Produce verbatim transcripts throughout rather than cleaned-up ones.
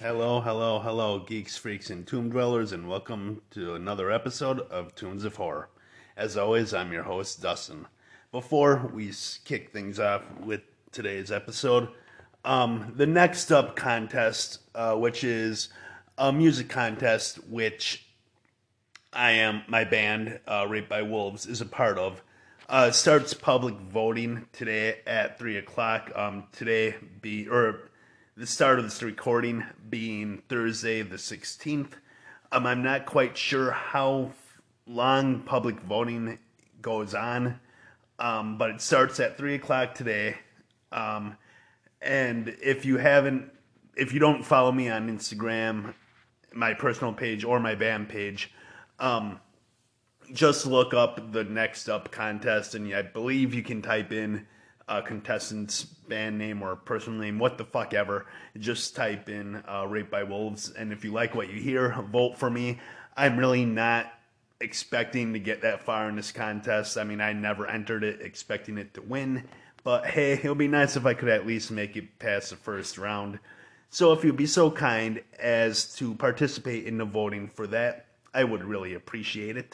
Hello, hello, hello, geeks, freaks, and tomb dwellers, and welcome to another episode of Tunes of Horror. As always, I'm your host, Dustin. Before we s- kick things off with today's episode, um, the next up contest, uh, which is a music contest, which I am, my band, uh, Raped by Wolves, is a part of. Uh, starts public voting today at three o'clock. Um, today be, or the start of this recording being Thursday the sixteenth. Um, I'm not quite sure how long public voting goes on, um, but it starts at three o'clock today. Um, and if you haven't, if you don't follow me on Instagram, my personal page or my band page, um, just look up the next up contest, and I believe you can type in a contestant's band name or personal name, what the fuck ever. Just type in uh, Raped by Wolves, and if you like what you hear, vote for me. I'm really not expecting to get that far in this contest. I mean, I never entered it expecting it to win, but hey, it would be nice if I could at least make it past the first round. So if you'd be so kind as to participate in the voting for that, I would really appreciate it.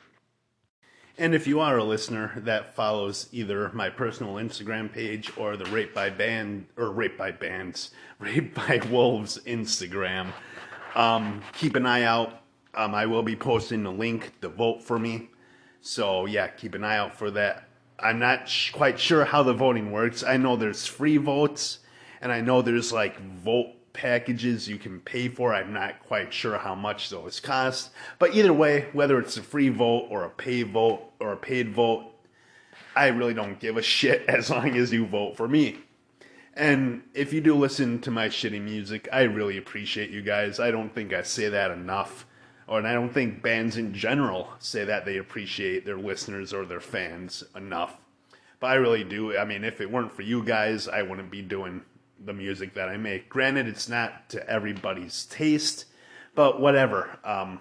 And if you are a listener that follows either my personal Instagram page or the Rape by Band, or Rape by Bands, Rape by Wolves Instagram, um, keep an eye out. Um, I will be posting the link to vote for me. So yeah, keep an eye out for that. I'm not sh- quite sure how the voting works. I know there's free votes, and I know there's like vote packages you can pay for. I'm not quite sure how much those cost. But either way, whether it's a free vote or a paid vote or a paid vote, I really don't give a shit as long as you vote for me. And if you do listen to my shitty music, I really appreciate you guys. I don't think I say that enough. Or and I don't think bands in general say that they appreciate their listeners or their fans enough. But I really do. I mean, if it weren't for you guys, I wouldn't be doing the music that I make. Granted, it's not to everybody's taste, but whatever. Um,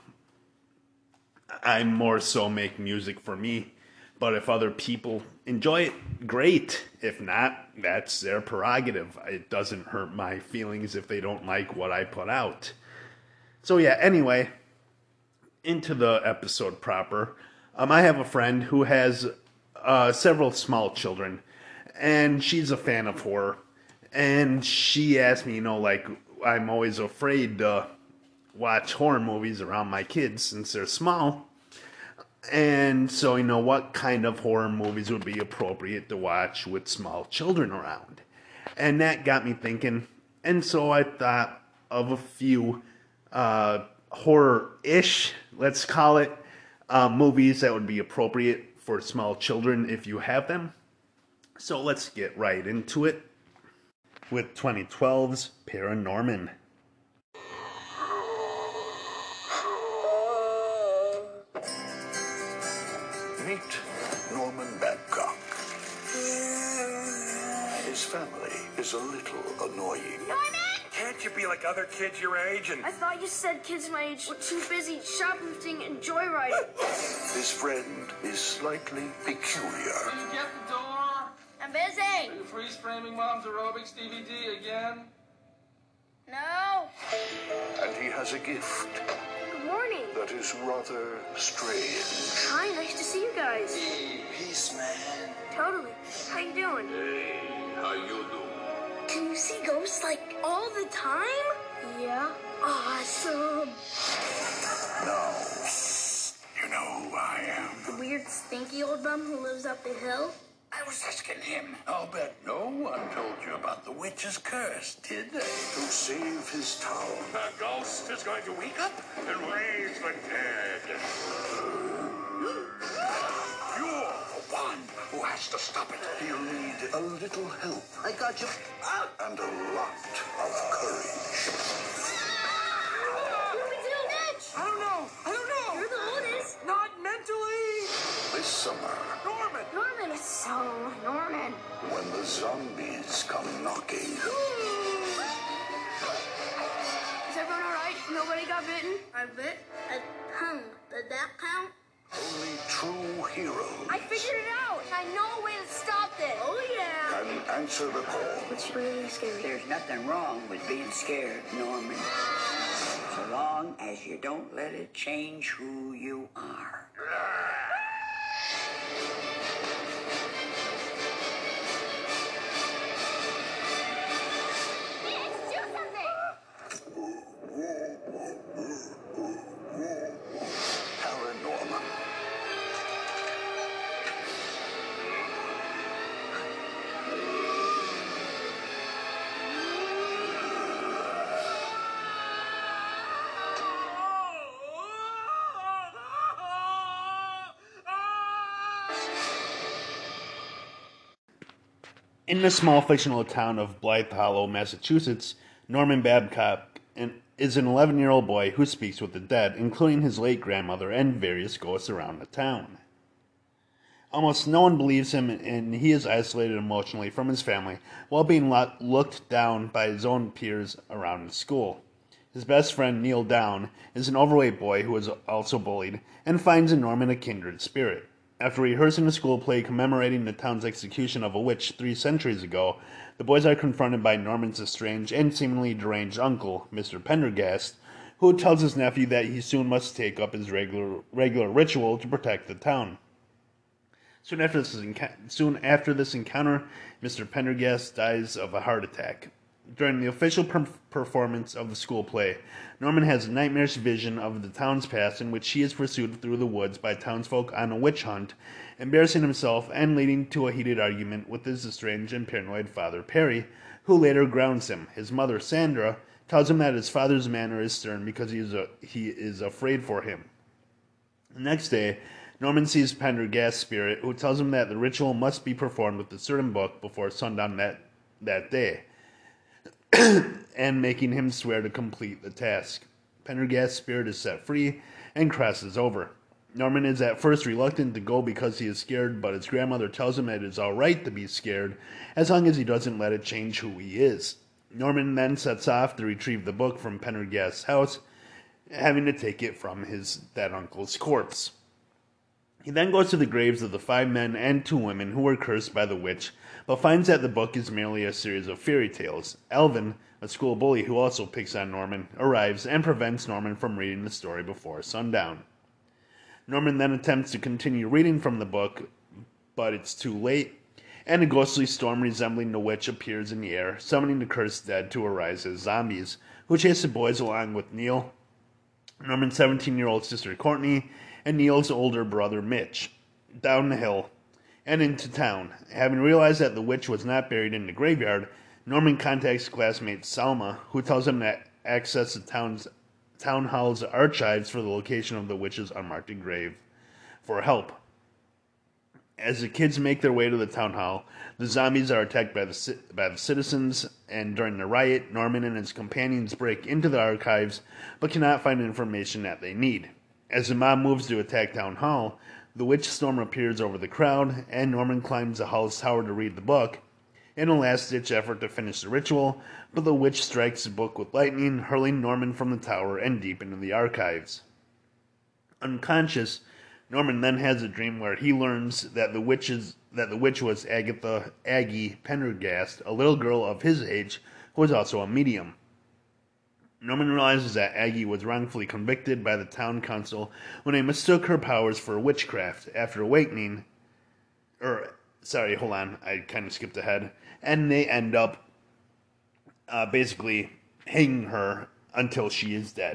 I more so make music for me. But if other people enjoy it, great. If not, that's their prerogative. It doesn't hurt my feelings if they don't like what I put out. So yeah, anyway, into the episode proper. Um, I have a friend who has uh, several small children, and she's a fan of horror. And she asked me, you know, like, I'm always afraid to watch horror movies around my kids since they're small. And so, you know, what kind of horror movies would be appropriate to watch with small children around? And that got me thinking. And so I thought of a few uh, horror-ish, let's call it, uh, movies that would be appropriate for small children if you have them. So let's get right into it with twenty twelve's Paranorman. Meet Norman Babcock. His family is a little annoying. Norman! Can't you be like other kids your age and... I thought you said kids my age were too busy shoplifting and joyriding. His friend is slightly peculiar. Will you get the door? I'm busy. Are you freeze framing Mom's aerobics D V D again? No. And he has a gift Good morning. that is rather strange. Hi, nice to see you guys. Peace, man. Totally. How you doing? Hey, how you doing? Can you see ghosts like all the time? Yeah. Awesome. Now, you know who I am. The weird stinky old bum who lives up the hill? I was asking him. I'll bet no one told you about the witch's curse, did they? To save his town, The ghost is going to wake up and raise the dead. You're the one who has to stop it. he'll need a little help I got you. and a lot of courage. What do we do next? I don't know. I don't know. You're the oldest. Not mentally. This summer, Norman. Norman is so Norman. when the zombies come knocking, Is everyone alright? Nobody got bitten? I bit a tongue. Did that count? Only true heroes I figured it out. I know a way to stop this. Oh, yeah. can answer the call. It's really scary. There's nothing wrong with being scared, Norman. So long as you don't let it change who you are. Let's do something. Paranorman. In the small fictional town of Blythe Hollow, Massachusetts, Norman Babcock is an eleven-year-old boy who speaks with the dead, including his late grandmother and various ghosts around the town. Almost no one believes him, and he is isolated emotionally from his family while being looked down by his own peers around the school. His best friend, Neil Down, is an overweight boy who is also bullied and finds in Norman a kindred spirit. After rehearsing a school play commemorating the town's execution of a witch three centuries ago, the boys are confronted by Norman's estranged and seemingly deranged uncle, Mister Pendergast, who tells his nephew that he soon must take up his regular regular ritual to protect the town. Soon after this, enc- soon after this encounter, Mister Pendergast dies of a heart attack. During the official per- performance of the school play, Norman has a nightmarish vision of the town's past in which he is pursued through the woods by townsfolk on a witch hunt, embarrassing himself and leading to a heated argument with his estranged and paranoid father, Perry, who later grounds him. His mother, Sandra, tells him that his father's manner is stern because he is, a, he is afraid for him. The next day, Norman sees Pendergast's spirit, who tells him that the ritual must be performed with a certain book before sundown that, that day, and making him swear to complete the task. Pendergast's spirit is set free and crosses over. Norman is at first reluctant to go because he is scared, but his grandmother tells him that it is alright to be scared as long as he doesn't let it change who he is. Norman then sets off to retrieve the book from Pendergast's house, having to take it from his dead uncle's corpse. He then goes to the graves of the five men and two women who were cursed by the witch, but finds that the book is merely a series of fairy tales. Elvin, a school bully who also picks on Norman, arrives and prevents Norman from reading the story before sundown. Norman then attempts to continue reading from the book, but it's too late, and a ghostly storm resembling the witch appears in the air, summoning the cursed dead to arise as zombies, who chase the boys along with Neil, Norman's seventeen-year-old sister Courtney, and Neil's older brother Mitch, down the hill and into town. Having realized that the witch was not buried in the graveyard, Norman contacts classmate Salma, who tells him to access the town's town hall's archives for the location of the witch's unmarked grave for help. As the kids make their way to the town hall, the zombies are attacked by the by the citizens, and during the riot, Norman and his companions break into the archives but cannot find information that they need. As the mob moves to attack Town Hall, the witch storm appears over the crowd, and Norman climbs the hall's tower to read the book, in a last-ditch effort to finish the ritual, but the witch strikes the book with lightning, hurling Norman from the tower and deep into the archives. Unconscious, Norman then has a dream where he learns that the witch is, that the witch was Agatha Aggie Pendergast, a little girl of his age who was also a medium. Norman realizes that Aggie was wrongfully convicted by the town council when they mistook her powers for witchcraft. After awakening, or, sorry, hold on, I kind of skipped ahead, and they end up uh, basically hanging her until she is dead.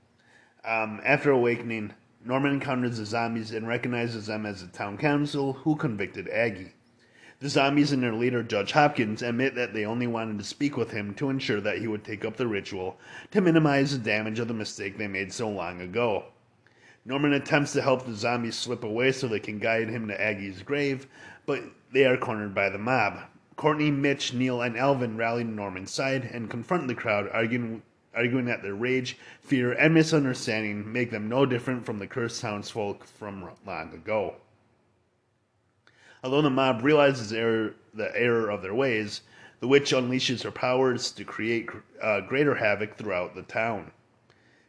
Um, after awakening, Norman encounters the zombies and recognizes them as the town council who convicted Aggie. The zombies and their leader, Judge Hopkins, admit that they only wanted to speak with him to ensure that he would take up the ritual to minimize the damage of the mistake they made so long ago. Norman attempts to help the zombies slip away so they can guide him to Aggie's grave, but they are cornered by the mob. Courtney, Mitch, Neil, and Alvin rally to Norman's side and confront the crowd, arguing, arguing that their rage, fear, and misunderstanding make them no different from the cursed townsfolk from long ago. Although the mob realizes error, the error of their ways, the witch unleashes her powers to create uh, greater havoc throughout the town.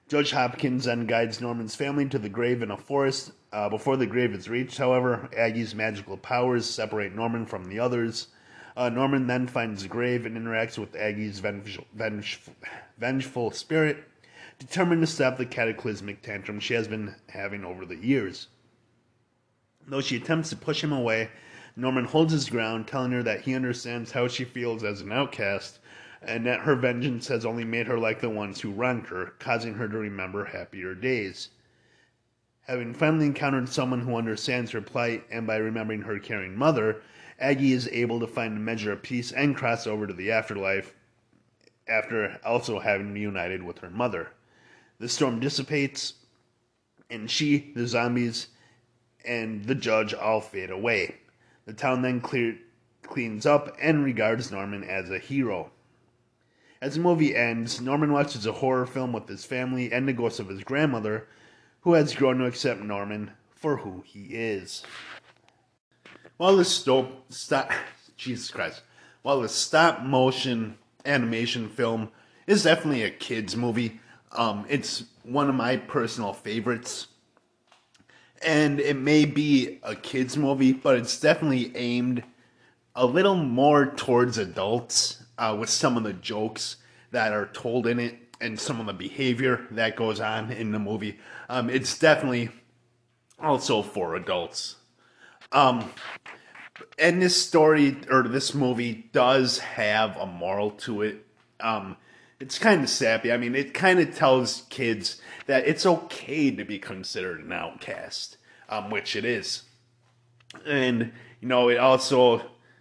Judge Hopkins then guides Norman's family to the grave in a forest. Uh, before the grave is reached, however, Aggie's magical powers separate Norman from the others. Uh, Norman then finds the grave and interacts with Aggie's vengeful, vengeful, vengeful spirit, determined to stop the cataclysmic tantrum she has been having over the years. Though she attempts to push him away, Norman holds his ground, telling her that he understands how she feels as an outcast, and that her vengeance has only made her like the ones who wronged her, causing her to remember happier days. Having finally encountered someone who understands her plight, and by remembering her caring mother, Aggie is able to find a measure of peace and cross over to the afterlife, after also having reunited with her mother. The storm dissipates, and she, the zombies, and the judge all fade away. The town then clear, cleans up and regards Norman as a hero. As the movie ends, Norman watches a horror film with his family and the ghost of his grandmother, who has grown to accept Norman for who he is. While the stop, stop, Jesus Christ, while the stop motion animation film is definitely a kids movie, um, it's one of my personal favorites. And it may be a kids movie, but it's definitely aimed a little more towards adults, uh, with some of the jokes that are told in it and some of the behavior that goes on in the movie. Um, it's definitely also for adults. Um, and this story, or this movie, does have a moral to it. Um, it's kind of sappy. I mean, it kind of tells kids that it's okay to be considered an outcast, um, which it is. And, you know, it also,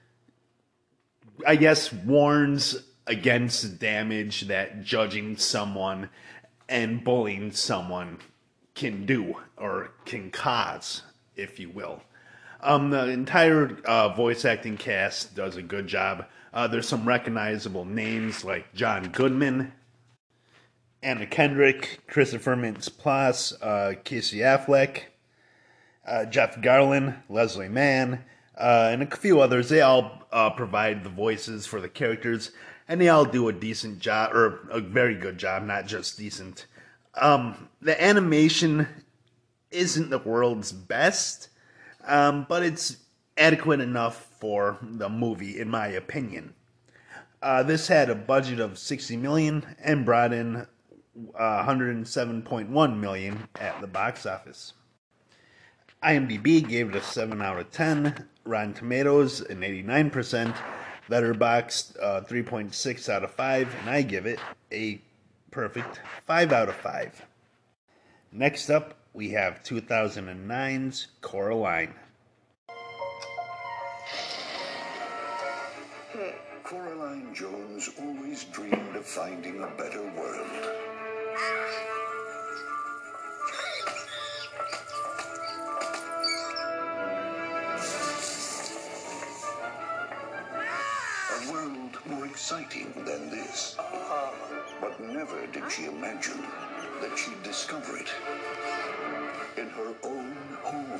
I guess, warns against the damage that judging someone and bullying someone can do, or can cause, if you will. Um, the entire uh, voice acting cast does a good job. Uh, there's some recognizable names like John Goodman, Anna Kendrick, Christopher Mintz-Plasse, uh, Casey Affleck, uh, Jeff Garlin, Leslie Mann, uh, and a few others. They all uh, provide the voices for the characters, and they all do a decent job, or a very good job, not just decent. Um, the animation isn't the world's best, um, but it's adequate enough for the movie, in my opinion. Uh, this had a budget of sixty million dollars and brought in uh, one hundred seven point one million dollars at the box office. IMDb gave it a seven out of ten, Rotten Tomatoes an eighty-nine percent, Letterboxd uh, three point six out of five, and I give it a perfect five out of five. Next up, we have two thousand nine's Coraline. Coraline Jones always dreamed of finding a better world. A world more exciting than this. But never did she imagine that she'd discover it in her own home.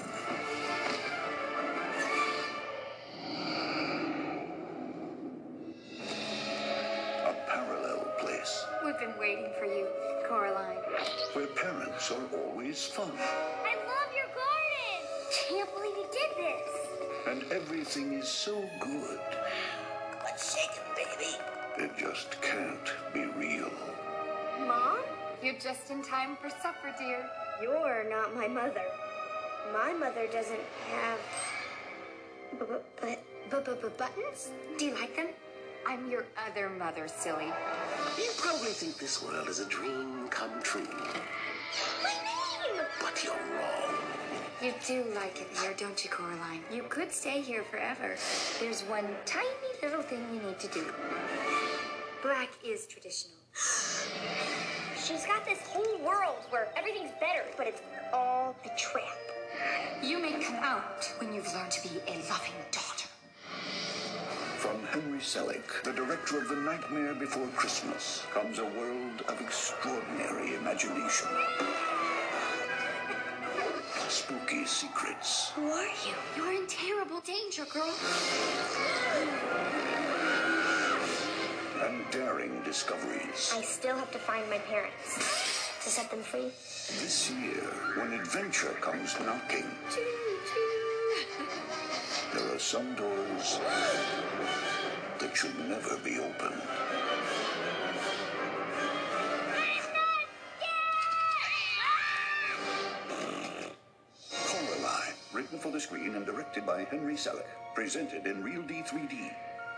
A parallel place We've been waiting for you, Coraline. where parents are always fun I love your garden! Can't believe you did this. and everything is so good What's shaking, baby? it just can't be real. Mom? You're just in time for supper, dear. You're not my mother. My mother doesn't have... But, but, but, but, but buttons? Do you like them? I'm your other mother, silly. You probably think this world is a dream come true, My name! but you're wrong. You do like it here, don't you, Coraline? You could stay here forever. There's one tiny little thing you need to do. Black is traditional. She's got this whole world where everything's better, but it's all a trap. You may come out when you've learned to be a loving daughter. From Henry Selick, the director of The Nightmare Before Christmas, comes a world of extraordinary imagination. Spooky secrets Who are you? You're in terrible danger, girl. and daring discoveries. I still have to find my parents. to set them free. This year, when adventure comes knocking, there are some doors that should never be opened. Coraline, written for the screen and directed by Henry Selick, presented in Real D three D.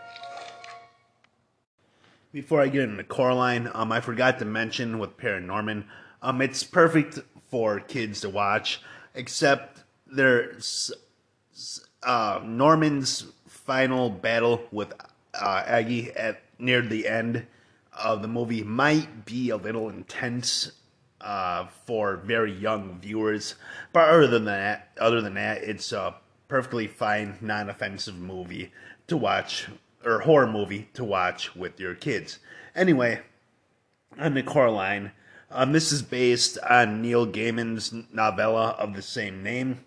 Before I get into Coraline, um, I forgot to mention with Paranorman, um, it's perfect for kids to watch, except there's uh, Norman's final battle with uh, Aggie at near the end of the movie might be a little intense uh, for very young viewers, but other than that, other than that, it's a perfectly fine, non-offensive movie to watch. Or horror movie to watch with your kids. Anyway, on to Coraline. Um, this is based on Neil Gaiman's novella of the same name.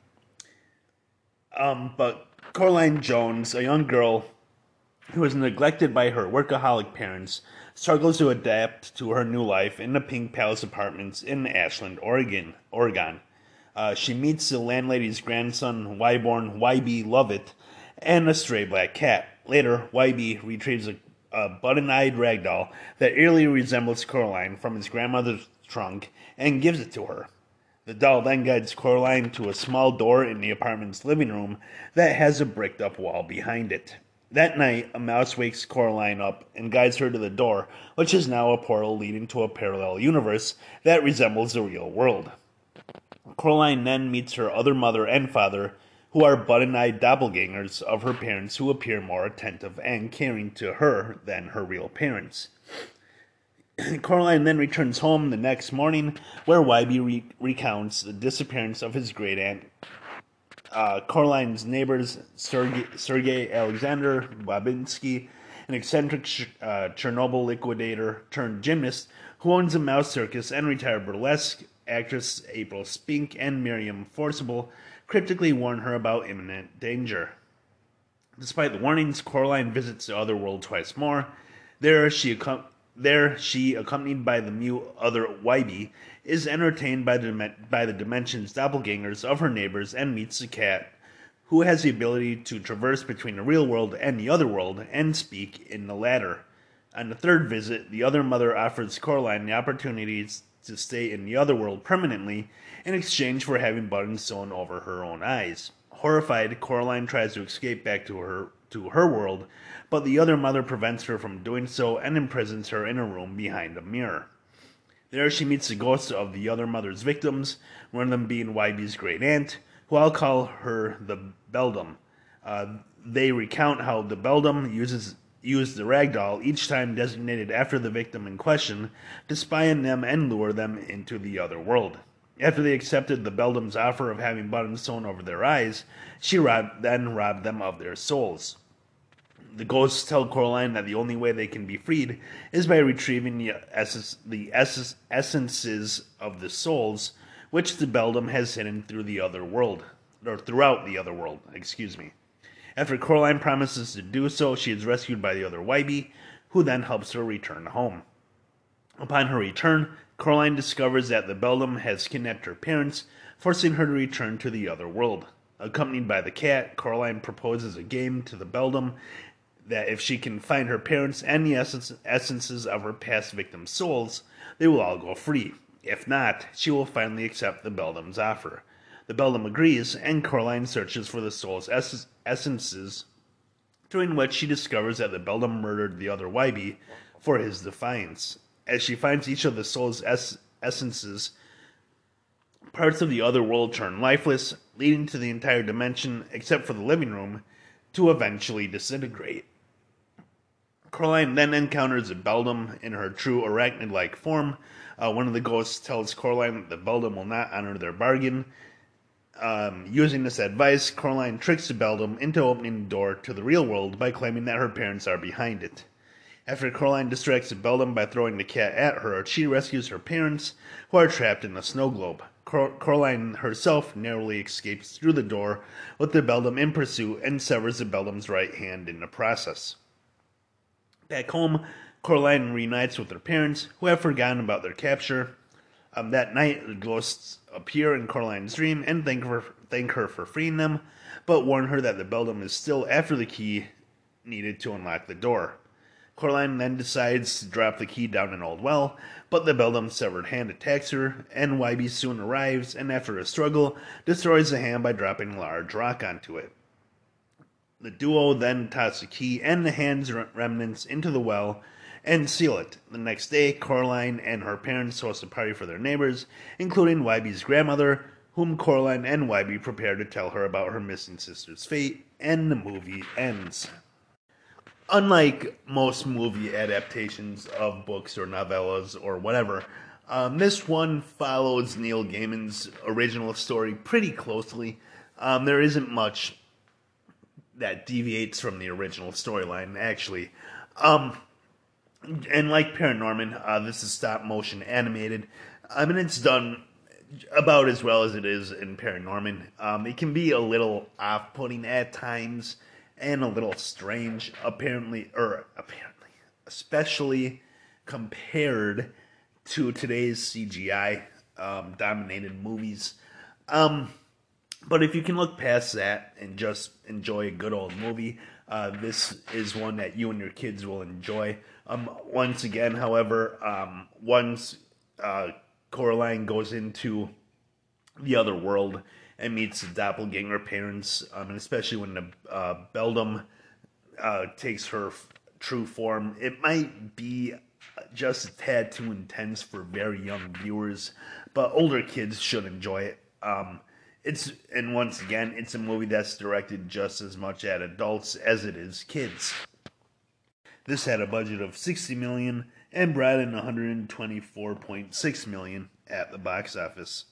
Um, but Coraline Jones, a young girl who is neglected by her workaholic parents, struggles to adapt to her new life in the Pink Palace Apartments in Ashland, Oregon. Oregon. Uh, she meets the landlady's grandson, Wyborn Wybie Lovett, and a stray black cat. Later, Wybie retrieves a, a button-eyed ragdoll that eerily resembles Coraline from his grandmother's trunk and gives it to her. The doll then guides Coraline to a small door in the apartment's living room that has a bricked-up wall behind it. That night, a mouse wakes Coraline up and guides her to the door, which is now a portal leading to a parallel universe that resembles the real world. Coraline then meets her other mother and father, who are button-eyed doppelgangers of her parents who appear more attentive and caring to her than her real parents. Coraline then returns home the next morning, where Wybie re- recounts the disappearance of his great-aunt. Uh, Coraline's neighbors, Sergei, Sergei Alexander Babinski, an eccentric ch- uh, Chernobyl liquidator turned gymnast who owns a mouse circus, and retired burlesque actress April Spink and Miriam Forcible, cryptically warn her about imminent danger. Despite the warnings, Coraline visits the other world twice more. There she, there, she accompanied by the mute other Wybie, is entertained by the, by the Dimension's doppelgangers of her neighbors and meets the cat, who has the ability to traverse between the real world and the other world and speak in the latter. On the third visit, the other mother offers Coraline the opportunity to stay in the other world permanently in exchange for having buttons sewn over her own eyes. Horrified, Coraline tries to escape back to her to her world, but the other mother prevents her from doing so and imprisons her in a room behind a mirror. There she meets the ghosts of the other mother's victims, one of them being Wybie's great aunt, who I'll call her the Beldam. Uh, they recount how the Beldam uses used the ragdoll, each time designated after the victim in question, to spy on them and lure them into the other world. After they accepted the Beldam's offer of having buttons sewn over their eyes, she robbed, then robbed them of their souls. The ghosts tell Coraline that the only way they can be freed is by retrieving the, essence, the essence, essences of the souls, which the Beldam has hidden through the other world, or throughout the other world, excuse me. After Coraline promises to do so, she is rescued by the other Wybie, who then helps her return home. Upon her return, Coraline discovers that the Beldam has kidnapped her parents, forcing her to return to the other world. Accompanied by the cat, Coraline proposes a game to the Beldam that if she can find her parents and the essence, essences of her past victims' souls, they will all go free. If not, she will finally accept the Beldam's offer. The Beldam agrees, and Coraline searches for the soul's ess- essences, during which she discovers that the Beldam murdered the other Wybie for his defiance. As she finds each of the soul's es- essences, parts of the other world turn lifeless, leading to the entire dimension, except for the living room, to eventually disintegrate. Coraline then encounters a Beldam in her true arachnid-like form. Uh, one of the ghosts tells Coraline that the Beldam will not honor their bargain. Um, using this advice, Coraline tricks the Beldam into opening the door to the real world by claiming that her parents are behind it. After Coraline distracts the Beldam by throwing the cat at her, she rescues her parents, who are trapped in a snow globe. Cor- Coraline herself narrowly escapes through the door with the Beldam in pursuit and severs the Beldam's right hand in the process. Back home, Coraline reunites with her parents, who have forgotten about their capture. Um, that night, the ghosts appear in Coraline's dream and thank her, thank her for freeing them, but warn her that the beldam is still after the key needed to unlock the door. Coraline then decides to drop the key down an old well, but the beldam's severed hand attacks her, and Wybie soon arrives, and after a struggle, destroys the hand by dropping a large rock onto it. The duo then toss the key and the hand's remnants into the well and seal it. The next day, Coraline and her parents host a party for their neighbors, including Wybie's grandmother, whom Coraline and Wybie prepare to tell her about her missing sister's fate, and the movie ends. Unlike most movie adaptations of books or novellas or whatever, um, this one follows Neil Gaiman's original story pretty closely. Um, there isn't much that deviates from the original storyline, actually. Um, and like Paranorman, uh, this is stop motion animated. I mean, it's done about as well as it is in Paranorman. Um, it can be a little off-putting at times and a little strange, apparently, or apparently, especially compared to today's C G I um, dominated movies. Um, but if you can look past that and just enjoy a good old movie, uh, this is one that you and your kids will enjoy. Um, once again, however, um, once uh, Coraline goes into the other world and meets the doppelganger parents, um, and especially when the uh, beldam uh, takes her f- true form, it might be just a tad too intense for very young viewers, but older kids should enjoy it. Um, it's and once again, it's a movie that's directed just as much at adults as it is kids. This had a budget of sixty million dollars and brought in one hundred twenty-four point six million dollars at the box office.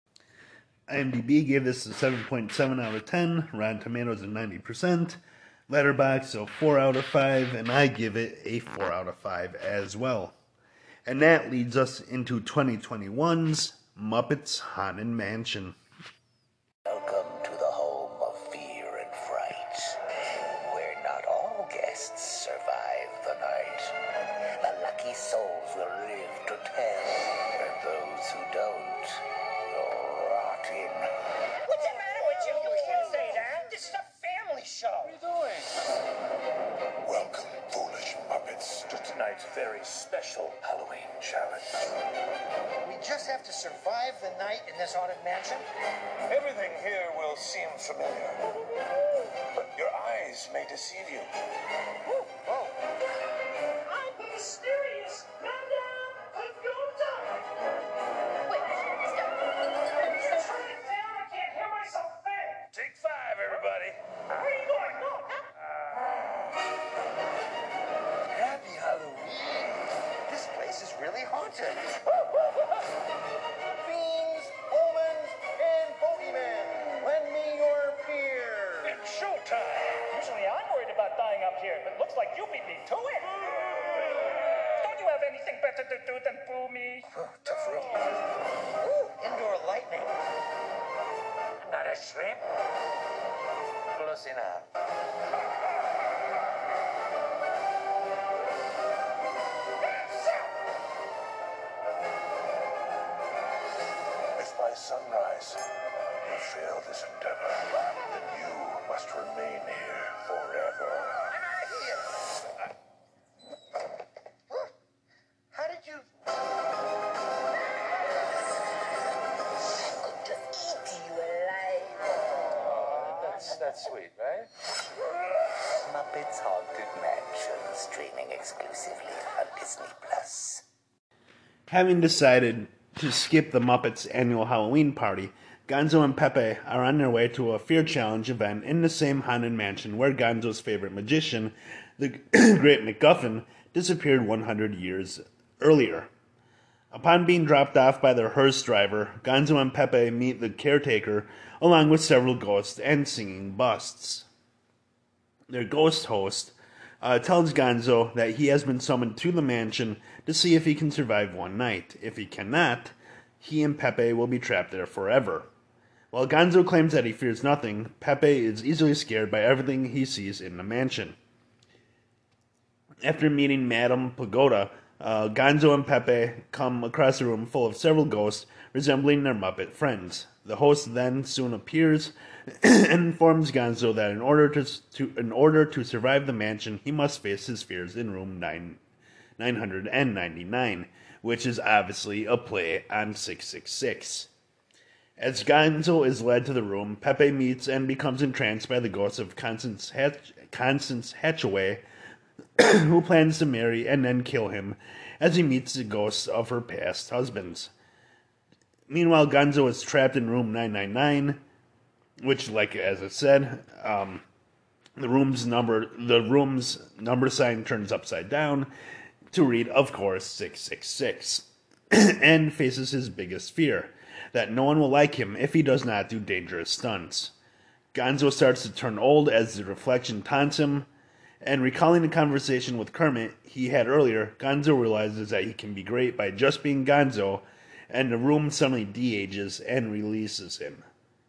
IMDb gave this a seven point seven out of ten, Rotten Tomatoes a ninety percent, Letterboxd a four out of five, and I give it a four out of five as well. And that leads us into twenty twenty-one's Muppets Haunted Mansion. Welcome to the home of fear and fright, where not all guests survive the night. The lucky souls will live to tell, and those who don't will rot in. What's the matter with you? You can't say that. This is a family show. What are you doing? Welcome, foolish Muppets, to tonight's very special Halloween challenge. We just have to survive the night in this haunted mansion? Everything here will seem familiar, but your eyes may deceive you. Oh. I'm mysterious. Madame Pagoda. Wait, stop. Turn it down. I can't hear myself think. Take five, everybody. Where are you going? No. Happy Halloween. This place is really haunted. Fiends, omens, and bogeymen, lend me your fear. It's showtime. Usually I'm worried about dying up here, but looks like you beat me to it. Don't you have anything better to do than boo me? Tough room. Ooh, indoor lightning. Not asleep? Close enough. If by sunrise you fail this endeavor, then you must remain here forever. How did you... That's, that's sweet, right? Muppets Haunted Mansion, streaming exclusively on Disney Plus. Having decided to skip the Muppets' annual Halloween party, Gonzo and Pepe are on their way to a Fear Challenge event in the same haunted mansion where Gonzo's favorite magician, the Great MacGuffin, disappeared one hundred years earlier. Upon being dropped off by their hearse driver, Gonzo and Pepe meet the caretaker along with several ghosts and singing busts. Their ghost host uh, tells Gonzo that he has been summoned to the mansion to see if he can survive one night. If he cannot, he and Pepe will be trapped there forever. While Gonzo claims that he fears nothing, Pepe is easily scared by everything he sees in the mansion. After meeting Madame Pagoda, Uh, Gonzo and Pepe come across a room full of several ghosts resembling their Muppet friends. The host then soon appears and informs Gonzo that in order to, to in order to survive the mansion, he must face his fears in room nine, nine hundred ninety-nine, which is obviously a play on six six six. As Gonzo is led to the room, Pepe meets and becomes entranced by the ghost of Constance, Hatch- Constance Hatchaway, who plans to marry and then kill him as he meets the ghosts of her past husbands. Meanwhile, Gonzo is trapped in room nine nine nine, which, like as I said, um, the room's number the room's number sign turns upside down to read, of course, six six six, and faces his biggest fear, that no one will like him if he does not do dangerous stunts. Gonzo starts to turn old as the reflection taunts him, and recalling the conversation with Kermit he had earlier, Gonzo realizes that he can be great by just being Gonzo, and the room suddenly de-ages and releases him.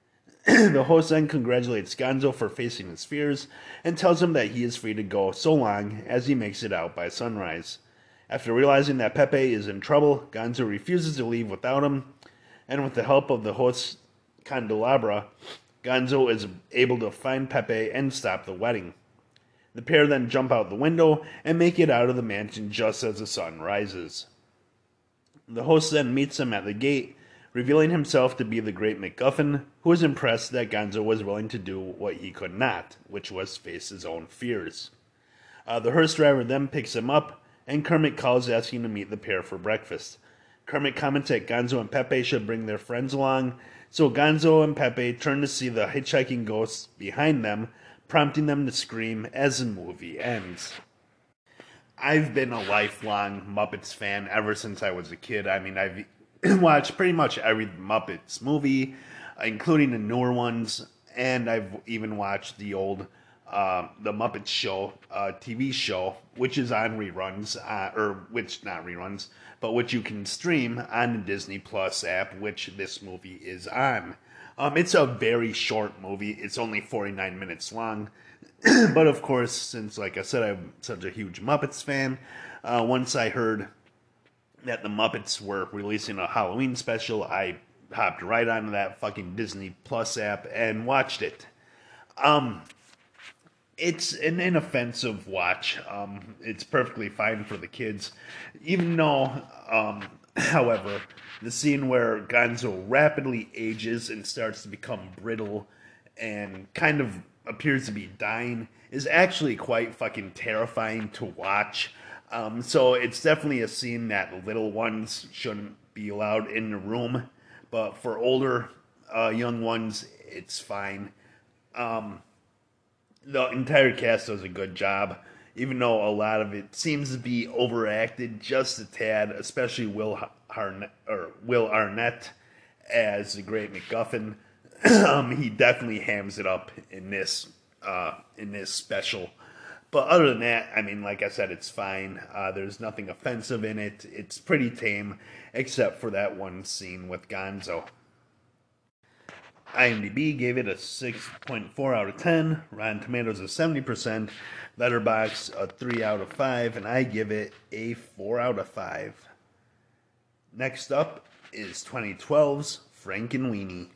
The host then congratulates Gonzo for facing his fears and tells him that he is free to go so long as he makes it out by sunrise. After realizing that Pepe is in trouble, Gonzo refuses to leave without him, and with the help of the host's candelabra, Gonzo is able to find Pepe and stop the wedding. The pair then jump out the window and make it out of the mansion just as the sun rises. The host then meets him at the gate, revealing himself to be the Great MacGuffin, who is impressed that Gonzo was willing to do what he could not, which was face his own fears. Uh, the hearse driver then picks him up, and Kermit calls asking to meet the pair for breakfast. Kermit comments that Gonzo and Pepe should bring their friends along, so Gonzo and Pepe turn to see the hitchhiking ghosts behind them, prompting them to scream as the movie ends. I've been a lifelong Muppets fan ever since I was a kid. I mean, I've watched pretty much every Muppets movie, including the newer ones, and I've even watched the old uh, The Muppets Show uh, T V show, which is on reruns, uh, or which, not reruns, but which you can stream on the Disney Plus app, which this movie is on. Um, it's a very short movie. It's only forty-nine minutes long. But of course, since, like I said, I'm such a huge Muppets fan, uh, once I heard that the Muppets were releasing a Halloween special, I hopped right onto that fucking Disney Plus app and watched it. Um, it's an inoffensive watch. Um, it's perfectly fine for the kids. Even though, um, however, the scene where Gonzo rapidly ages and starts to become brittle and kind of appears to be dying is actually quite fucking terrifying to watch. Um, so it's definitely a scene that little ones shouldn't be allowed in the room. But for older uh, young ones, it's fine. Um, the entire cast does a good job, even though a lot of it seems to be overacted just a tad, especially Will Arnett, or Will Arnett as the Great MacGuffin. um, he definitely hams it up in this uh, in this special. But other than that, I mean, like I said, it's fine. Uh, there's nothing offensive in it. It's pretty tame, except for that one scene with Gonzo. IMDb gave it a six point four out of ten. Rotten Tomatoes a seventy percent. Letterboxd a three out of five. And I give it a four out of five. Next up is twenty twelve's Frankenweenie.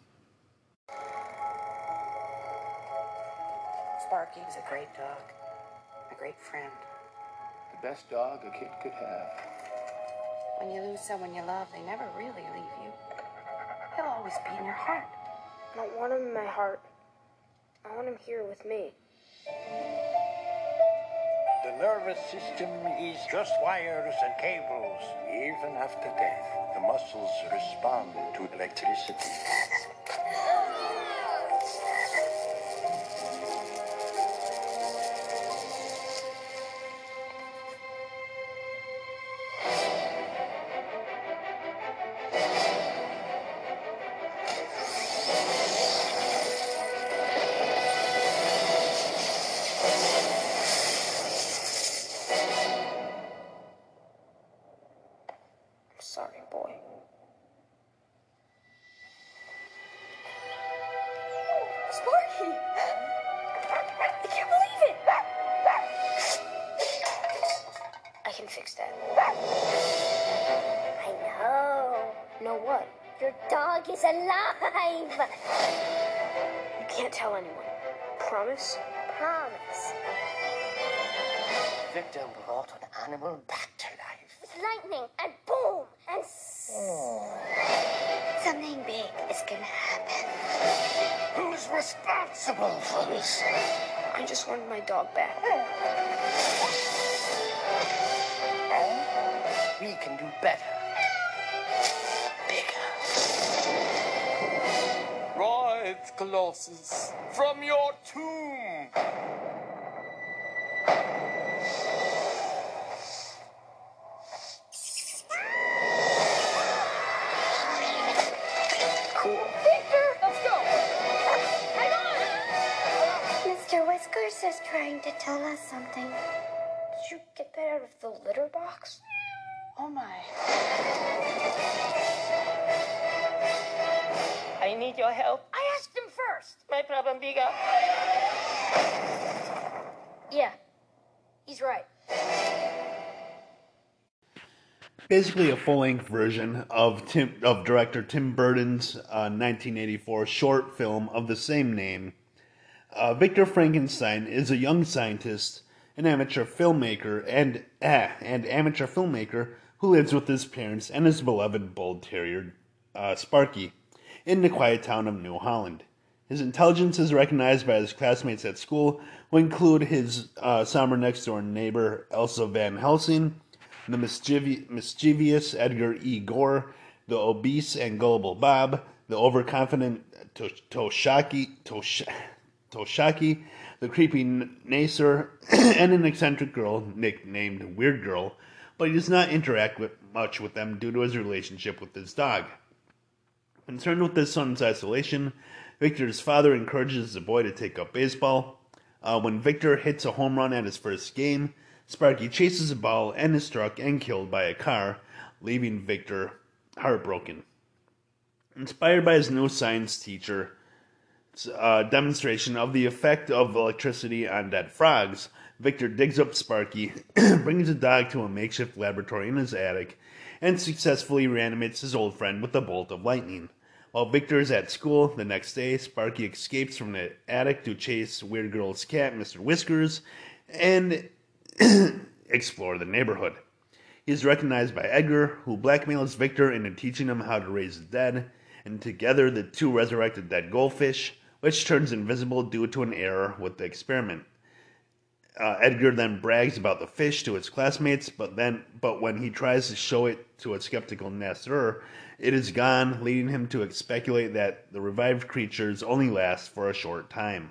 Sparky was a great dog. A great friend. The best dog a kid could have. When you lose someone you love, they never really leave you. He'll always be in your heart. I don't want him in my heart. I want him here with me. The nervous system is just wires and cables. Even after death, the muscles respond to electricity. Sorry, boy. Sparky! I can't believe it! I can fix that. instead. I know. Know what? Your dog is alive. You can't tell anyone. Promise? Promise. Victor brought an animal back to life. With lightning and boom and something big is gonna happen. Who's responsible for this? I just wanted my dog back. We can do better. Bigger. Rise, Colossus, from your tomb. Cool. Victor! Let's go. Hang on! Mister Whiskers is trying to tell us something. Did you get that out of the litter box? Oh my. I need your help. I asked him first. My problem bigger. Yeah, he's right. Basically a full-length version of Tim, of director Tim Burton's uh, nineteen eighty-four short film of the same name. Uh, Victor Frankenstein is a young scientist, an amateur filmmaker, and ah, and amateur filmmaker who lives with his parents and his beloved bull terrier, uh, Sparky, in the quiet town of New Holland. His intelligence is recognized by his classmates at school, who include his uh, somber next-door neighbor Elsa Van Helsing, the mischievous, mischievous Edgar E. Gore, the obese and gullible Bob, the overconfident to- Toshaki, Tosh- Toshaki, the creepy Nacer, and an eccentric girl nicknamed Weird Girl, but he does not interact with, much with them due to his relationship with his dog. Concerned with his son's isolation, Victor's father encourages the boy to take up baseball. Uh, when Victor hits a home run at his first game, Sparky chases the ball and is struck and killed by a car, leaving Victor heartbroken. Inspired by his new science teacher's uh, demonstration of the effect of electricity on dead frogs, Victor digs up Sparky, brings the dog to a makeshift laboratory in his attic, and successfully reanimates his old friend with a bolt of lightning. While Victor is at school the next day, Sparky escapes from the attic to chase Weird Girl's cat, Mister Whiskers, and explore the neighborhood. He is recognized by Edgar, who blackmails Victor into teaching him how to raise the dead, and together the two resurrect a dead goldfish, which turns invisible due to an error with the experiment. Uh, Edgar then brags about the fish to his classmates, but then, but when he tries to show it to a skeptical Nasser, it is gone, leading him to speculate that the revived creatures only last for a short time.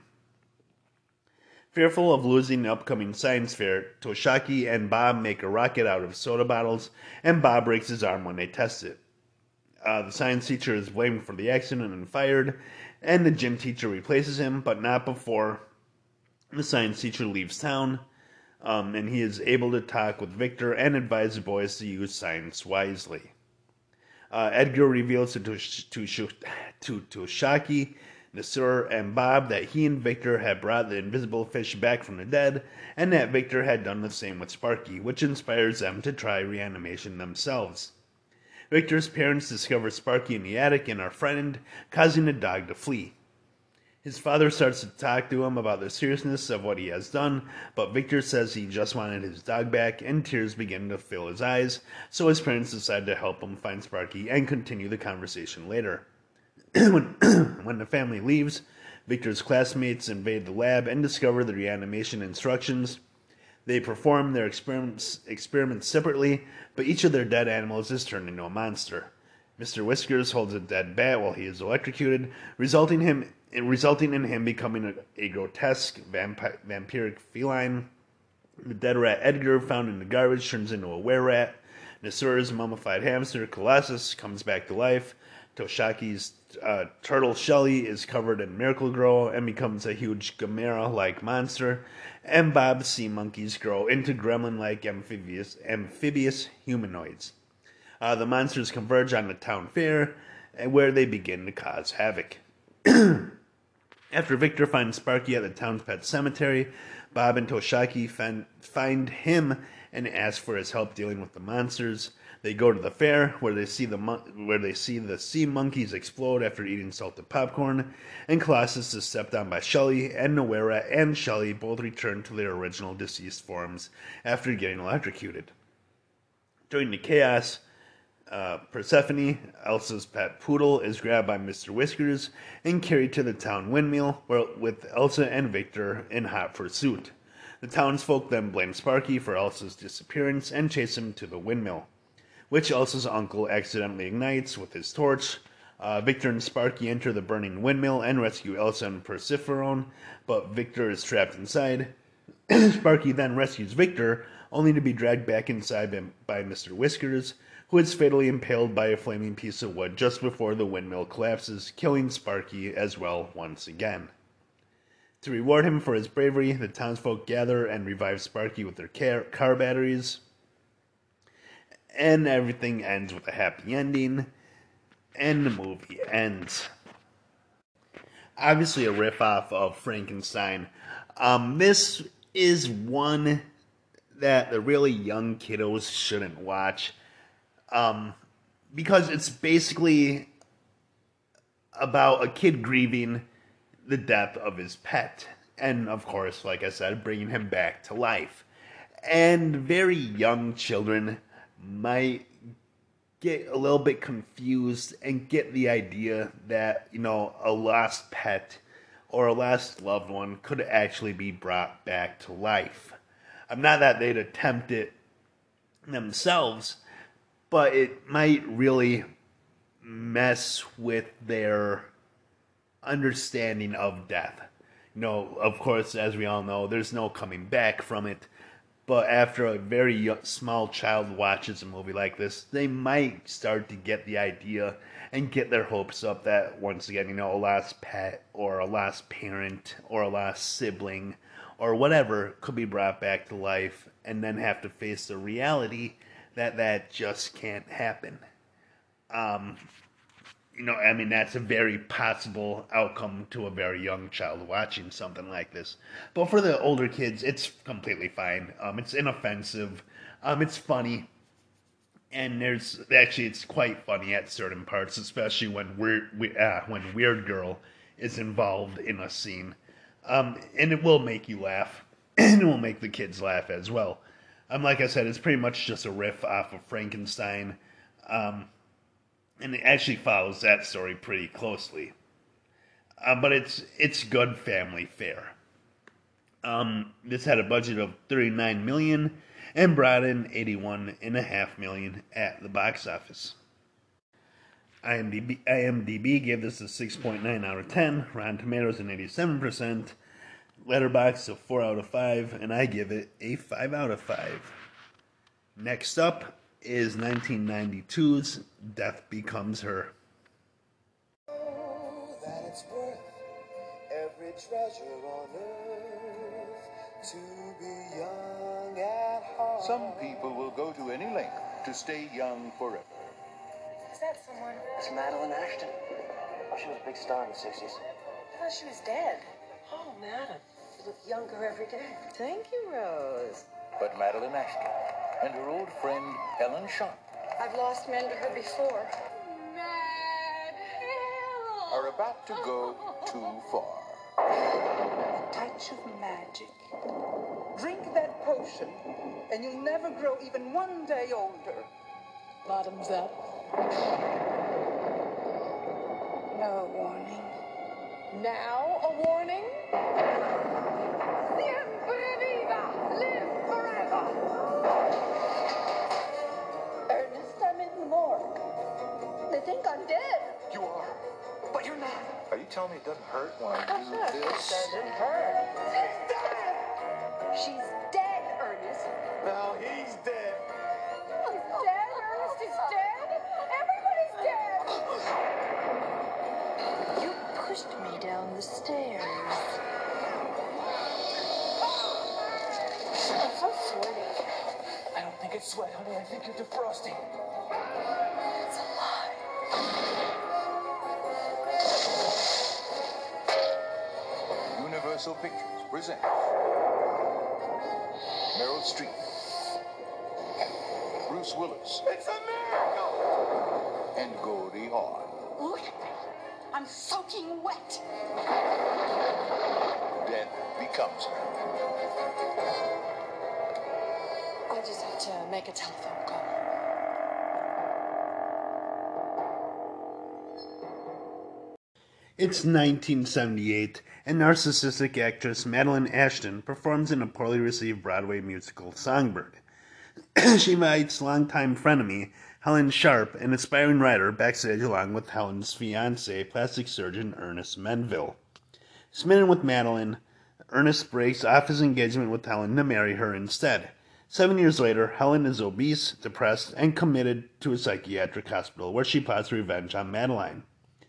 Fearful of losing the upcoming science fair, Toshaki and Bob make a rocket out of soda bottles, and Bob breaks his arm when they test it. Uh, the science teacher is blamed for the accident and fired, and the gym teacher replaces him, but not before the science teacher leaves town, um, and he is able to talk with Victor and advise the boys to use science wisely. Uh, Edgar reveals to, Tosh- to, to Toshaki, Nasur, and Bob that he and Victor had brought the invisible fish back from the dead, and that Victor had done the same with Sparky, which inspires them to try reanimation themselves. Victor's parents discover Sparky in the attic and are frightened, causing the dog to flee. His father starts to talk to him about the seriousness of what he has done, but Victor says he just wanted his dog back, and tears begin to fill his eyes, so his parents decide to help him find Sparky and continue the conversation later. when, when the family leaves, Victor's classmates invade the lab and discover the reanimation instructions. They perform their experiments, experiments separately, but each of their dead animals is turned into a monster. Mister Whiskers holds a dead bat while he is electrocuted, resulting him resulting in him becoming a, a grotesque vampi- vampiric feline. The dead rat Edgar, found in the garbage, turns into a were-rat. Nasur's mummified hamster Colossus comes back to life. Toshaki's uh, turtle Shelly is covered in Miracle-Gro and becomes a huge Gamera-like monster. And Bob's sea monkeys grow into gremlin-like amphibious, amphibious humanoids. Uh, the monsters converge on the town fair, where they begin to cause havoc. After Victor finds Sparky at the town's pet cemetery, Bob and Toshaki find, find him and ask for his help dealing with the monsters. They go to the fair where they see the mon- where they see the sea monkeys explode after eating salted popcorn, and Colossus is stepped on by Shelley, and Nowera and Shelley both return to their original deceased forms after getting electrocuted. During the chaos, uh, Persephone, Elsa's pet poodle, is grabbed by Mister Whiskers and carried to the town windmill, where, with Elsa and Victor in hot pursuit. The townsfolk then blame Sparky for Elsa's disappearance and chase him to the windmill, which Elsa's uncle accidentally ignites with his torch. Uh, Victor and Sparky enter the burning windmill and rescue Elsa and Persephone, but Victor is trapped inside. Sparky then rescues Victor, only to be dragged back inside by Mister Whiskers, who is fatally impaled by a flaming piece of wood just before the windmill collapses, killing Sparky as well once again. To reward him for his bravery, the townsfolk gather and revive Sparky with their car, car batteries, and everything ends with a happy ending, and the movie ends. Obviously a riff-off of Frankenstein. Um, this is one that the really young kiddos shouldn't watch. Um, because it's basically about a kid grieving the death of his pet. And, of course, like I said, bringing him back to life. And very young children might get a little bit confused and get the idea that, you know, a lost pet or a lost loved one could actually be brought back to life. I'm not that they'd attempt it themselves, but it might really mess with their understanding of death. You know, of course, as we all know, there's no coming back from it. But after a very young, small child watches a movie like this, they might start to get the idea and get their hopes up that, once again, you know, a lost pet or a lost parent or a lost sibling or whatever could be brought back to life, and then have to face the reality that that just can't happen. Um, you know, I mean, that's a very possible outcome to a very young child watching something like this. But for the older kids, it's completely fine. Um, it's inoffensive. Um, it's funny. And there's, actually, it's quite funny at certain parts, especially when weird, we, uh, when Weird Girl is involved in a scene. Um, and it will make you laugh. And it will make the kids laugh as well. Um, like I said, it's pretty much just a riff off of Frankenstein. Um, and it actually follows that story pretty closely. Uh, but it's it's good family fare. Um, this had a budget of thirty-nine million dollars and brought in eighty-one point five million dollars at the box office. IMDb, IMDb gave this a six point nine out of ten, Rotten Tomatoes an eighty-seven percent, Letterboxd a four out of five, and I give it a five out of five. Next up is nineteen ninety-two's Death Becomes Her. That it's worth every treasure on earth to be young at heart. Some people will go to any length to stay young forever. Is that someone? It's Madeline Ashton. She was a big star in the sixties. I thought she was dead. Oh, Madam, you look younger every day. Thank you, Rose. But Madeline Ashton and her old friend Helen Sharp I've lost men to her before. are about to go too far. A touch of magic. Drink that potion, and you'll never grow even one day older. Bottoms up. No warning. Now a warning? Siempre viva! Live forever! Ernest, I'm in the morgue. They think I'm dead. You are, but you're not. Are you telling me it doesn't hurt when I Oh, do sure. this? It doesn't hurt. She's dead! She's dead, Ernest. Now he's dead. He's dead. Ernest is dead. Everybody's dead. You pushed me down the stairs. I'm so sweaty. I don't think it's sweat, honey. I think you're defrosting. It's a lie. Universal Pictures presents Meryl Streep Bruce Willis. It's a miracle! And Goldie Hawn. Look at me. I'm soaking wet. Death becomes her. I just have to make a telephone call. It's nineteen seventy-eight, and narcissistic actress Madeline Ashton performs in a poorly received Broadway musical, Songbird. She invites longtime frenemy Helen Sharp, an aspiring writer, backstage along with Helen's fiancé, plastic surgeon Ernest Menville. Smitten with Madeline, Ernest breaks off his engagement with Helen to marry her instead. Seven years later, Helen is obese, depressed, and committed to a psychiatric hospital where she plots revenge on Madeline.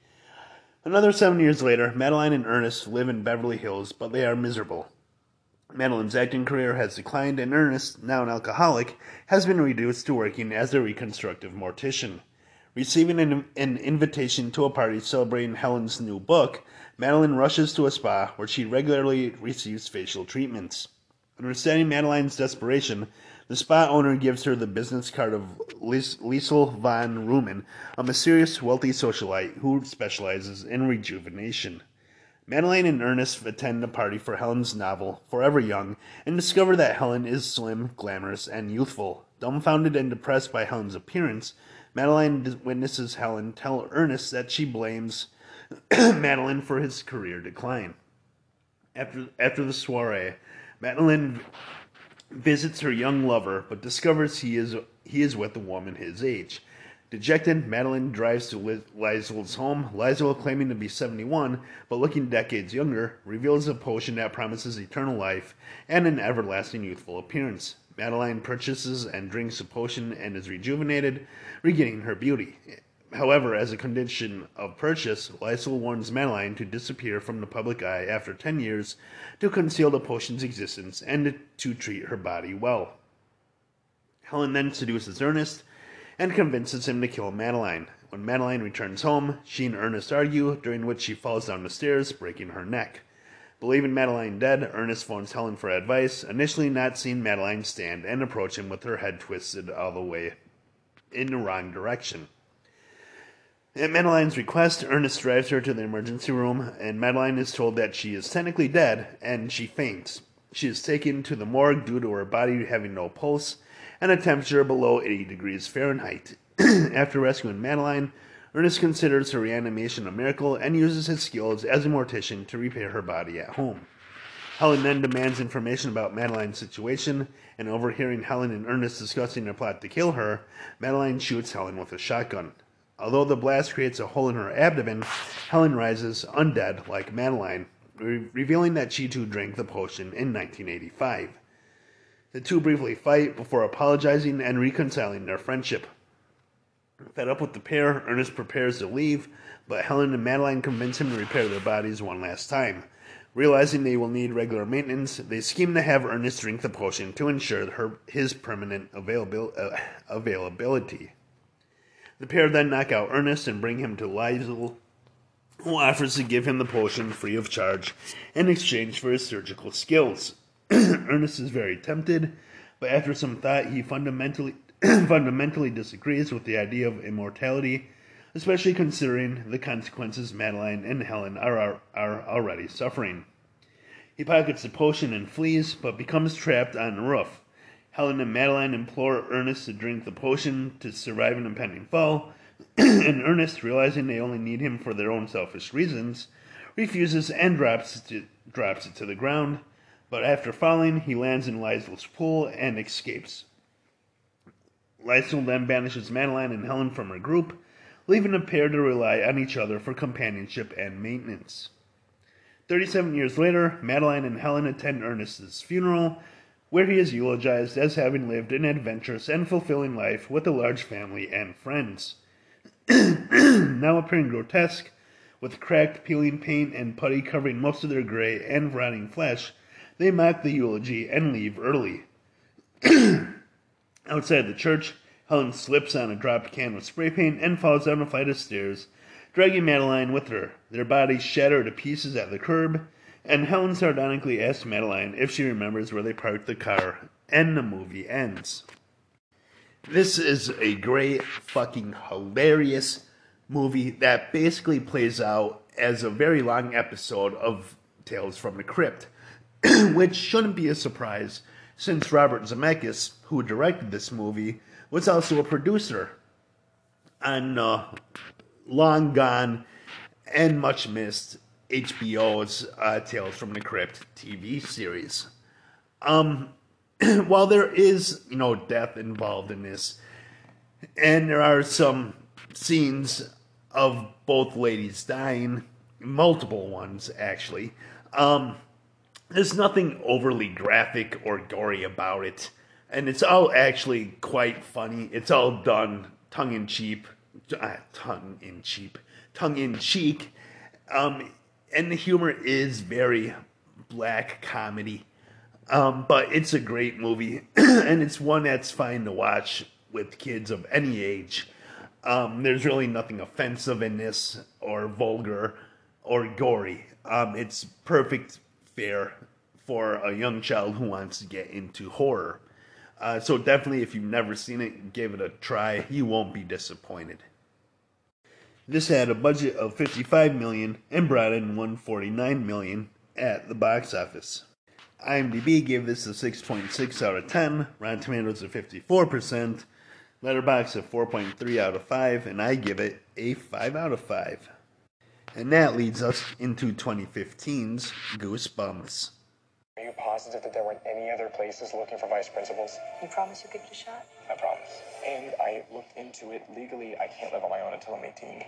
Another seven years later, Madeline and Ernest live in Beverly Hills, but they are miserable. Madeline's acting career has declined, and Ernest, now an alcoholic, has been reduced to working as a reconstructive mortician. Receiving an, an invitation to a party celebrating Helen's new book, Madeline rushes to a spa where she regularly receives facial treatments. Understanding Madeline's desperation, the spa owner gives her the business card of Lies- Liesel von Ruhmen, a mysterious, wealthy socialite who specializes in rejuvenation. Madeline and Ernest attend a party for Helen's novel, Forever Young, and discover that Helen is slim, glamorous, and youthful. Dumbfounded and depressed by Helen's appearance, Madeline witnesses Helen tell Ernest that she blames Madeline for his career decline. After, after the soiree, Madeline visits her young lover, but discovers he is he is with a woman his age. Dejected, Madeline drives to Liesel's home. Liesel, claiming to be seventy-one, but looking decades younger, reveals a potion that promises eternal life and an everlasting youthful appearance. Madeline purchases and drinks the potion and is rejuvenated, regaining her beauty. However, as a condition of purchase, Liesel warns Madeline to disappear from the public eye after ten years to conceal the potion's existence and to treat her body well. Helen then seduces Ernest and convinces him to kill Madeline. When Madeline returns home, she and Ernest argue, during which she falls down the stairs, breaking her neck. Believing Madeline dead, Ernest phones Helen for advice, initially not seeing Madeline stand and approach him with her head twisted all the way in the wrong direction. At Madeline's request, Ernest drives her to the emergency room, and Madeline is told that she is technically dead, and she faints. She is taken to the morgue due to her body having no pulse and a temperature below eighty degrees Fahrenheit. After rescuing Madeline, Ernest considers her reanimation a miracle and uses his skills as a mortician to repair her body at home. Helen then demands information about Madeline's situation, and overhearing Helen and Ernest discussing their plot to kill her, Madeline shoots Helen with a shotgun. Although the blast creates a hole in her abdomen, Helen rises undead like Madeline, re- revealing that she too drank the potion in nineteen eighty-five. The two briefly fight before apologizing and reconciling their friendship. Fed up with the pair, Ernest prepares to leave, but Helen and Madeline convince him to repair their bodies one last time. Realizing they will need regular maintenance, they scheme to have Ernest drink the potion to ensure her, his permanent availabil- uh, availability. The pair then knock out Ernest and bring him to Liesel, who offers to give him the potion free of charge in exchange for his surgical skills. Ernest is very tempted, but after some thought, he fundamentally fundamentally disagrees with the idea of immortality, especially considering the consequences Madeline and Helen are, are, are already suffering. He pockets the potion and flees, but becomes trapped on the roof. Helen and Madeline implore Ernest to drink the potion to survive an impending fall, and Ernest, realizing they only need him for their own selfish reasons, refuses and drops it to, drops it to the ground, but after falling, he lands in Liesel's pool and escapes. Liesel then banishes Madeline and Helen from her group, leaving the pair to rely on each other for companionship and maintenance. Thirty-seven years later, Madeline and Helen attend Ernest's funeral, where he is eulogized as having lived an adventurous and fulfilling life with a large family and friends. Now appearing grotesque, with cracked, peeling paint and putty covering most of their gray and rotting flesh, they mock the eulogy and leave early. Outside the church, Helen slips on a dropped can of spray paint and falls down a flight of stairs, dragging Madeline with her. Their bodies shatter to pieces at the curb, and Helen sardonically asks Madeline if she remembers where they parked the car, and the movie ends. This is a great, fucking hilarious movie that basically plays out as a very long episode of Tales from the Crypt, which shouldn't be a surprise since Robert Zemeckis, who directed this movie, was also a producer on uh, long gone and much missed H B O's uh, Tales from the Crypt T V series. Um, while there is, you know, death involved in this, and there are some scenes of both ladies dying, multiple ones actually, um, there's nothing overly graphic or gory about it, and it's all actually quite funny. It's all done tongue-in-cheek, uh, tongue-in-cheek, tongue-in-cheek, um, and the humor is very black comedy, um, but it's a great movie, and it's one that's fine to watch with kids of any age. Um, there's really nothing offensive in this, or vulgar, or gory. Um, it's perfect fare for a young child who wants to get into horror. Uh, so definitely, if you've never seen it, give it a try. You won't be disappointed. This had a budget of fifty-five million dollars and brought in one hundred forty-nine million dollars at the box office. IMDb gave this a six point six out of ten, Rotten Tomatoes a fifty-four percent, Letterboxd a four point three out of five, and I give it a five out of five. And that leads us into twenty fifteen's Goosebumps. Are you positive that there weren't any other places looking for vice principals? You promise you give it a shot? I promise. And I looked into it. Legally, I can't live on my own until I'm eighteen.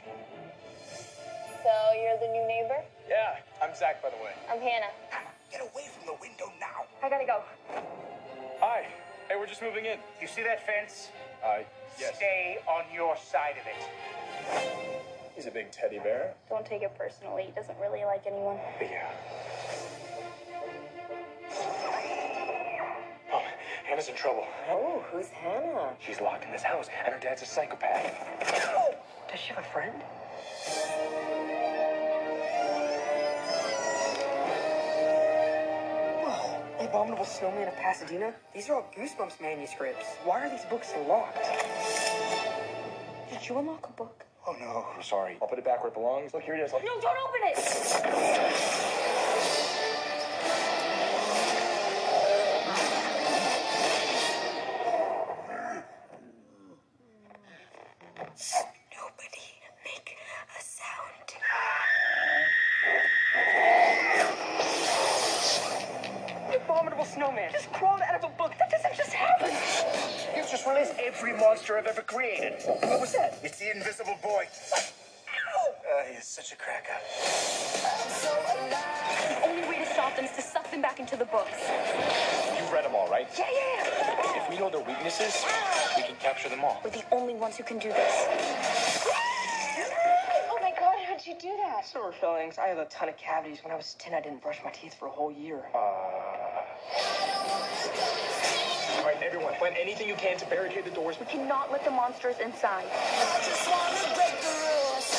So, you're the new neighbor? Yeah, I'm Zach, by the way. I'm Hannah. Get away from the window now. I gotta go. Hi. Hey, we're just moving in. You see that fence? Uh, yes. Stay on your side of it. He's a big teddy bear. Don't take it personally. He doesn't really like anyone. Yeah. Oh, Hannah's in trouble. Oh, who's Hannah? She's locked in this house, and her dad's a psychopath. Oh, does she have a friend? Whoa, Abominable Snowman of Pasadena? These are all Goosebumps manuscripts. Why are these books locked? Did you unlock a book? Oh, no. I'm sorry. I'll put it back where it belongs. Look, here it is. Look. No, don't open it! Nobody make a sound. Abominable Snowman just crawled out of a book. That doesn't just happen. You've just released every monster I've ever created. What was that? It's the Invisible Boy. Uh, he's such a cracker. The only way to stop them is to suck them back into the books. You've read them all, right? Yeah, yeah, yeah. If we know their weaknesses, we can capture them all. We're the only ones who can do this. Oh my god, how'd you do that? Sore fillings. I had a ton of cavities. When I was ten, I didn't brush my teeth for a whole year. Uh... All right, everyone, plan anything you can to barricade the doors. We cannot let the monsters inside. I just wanna break the rules.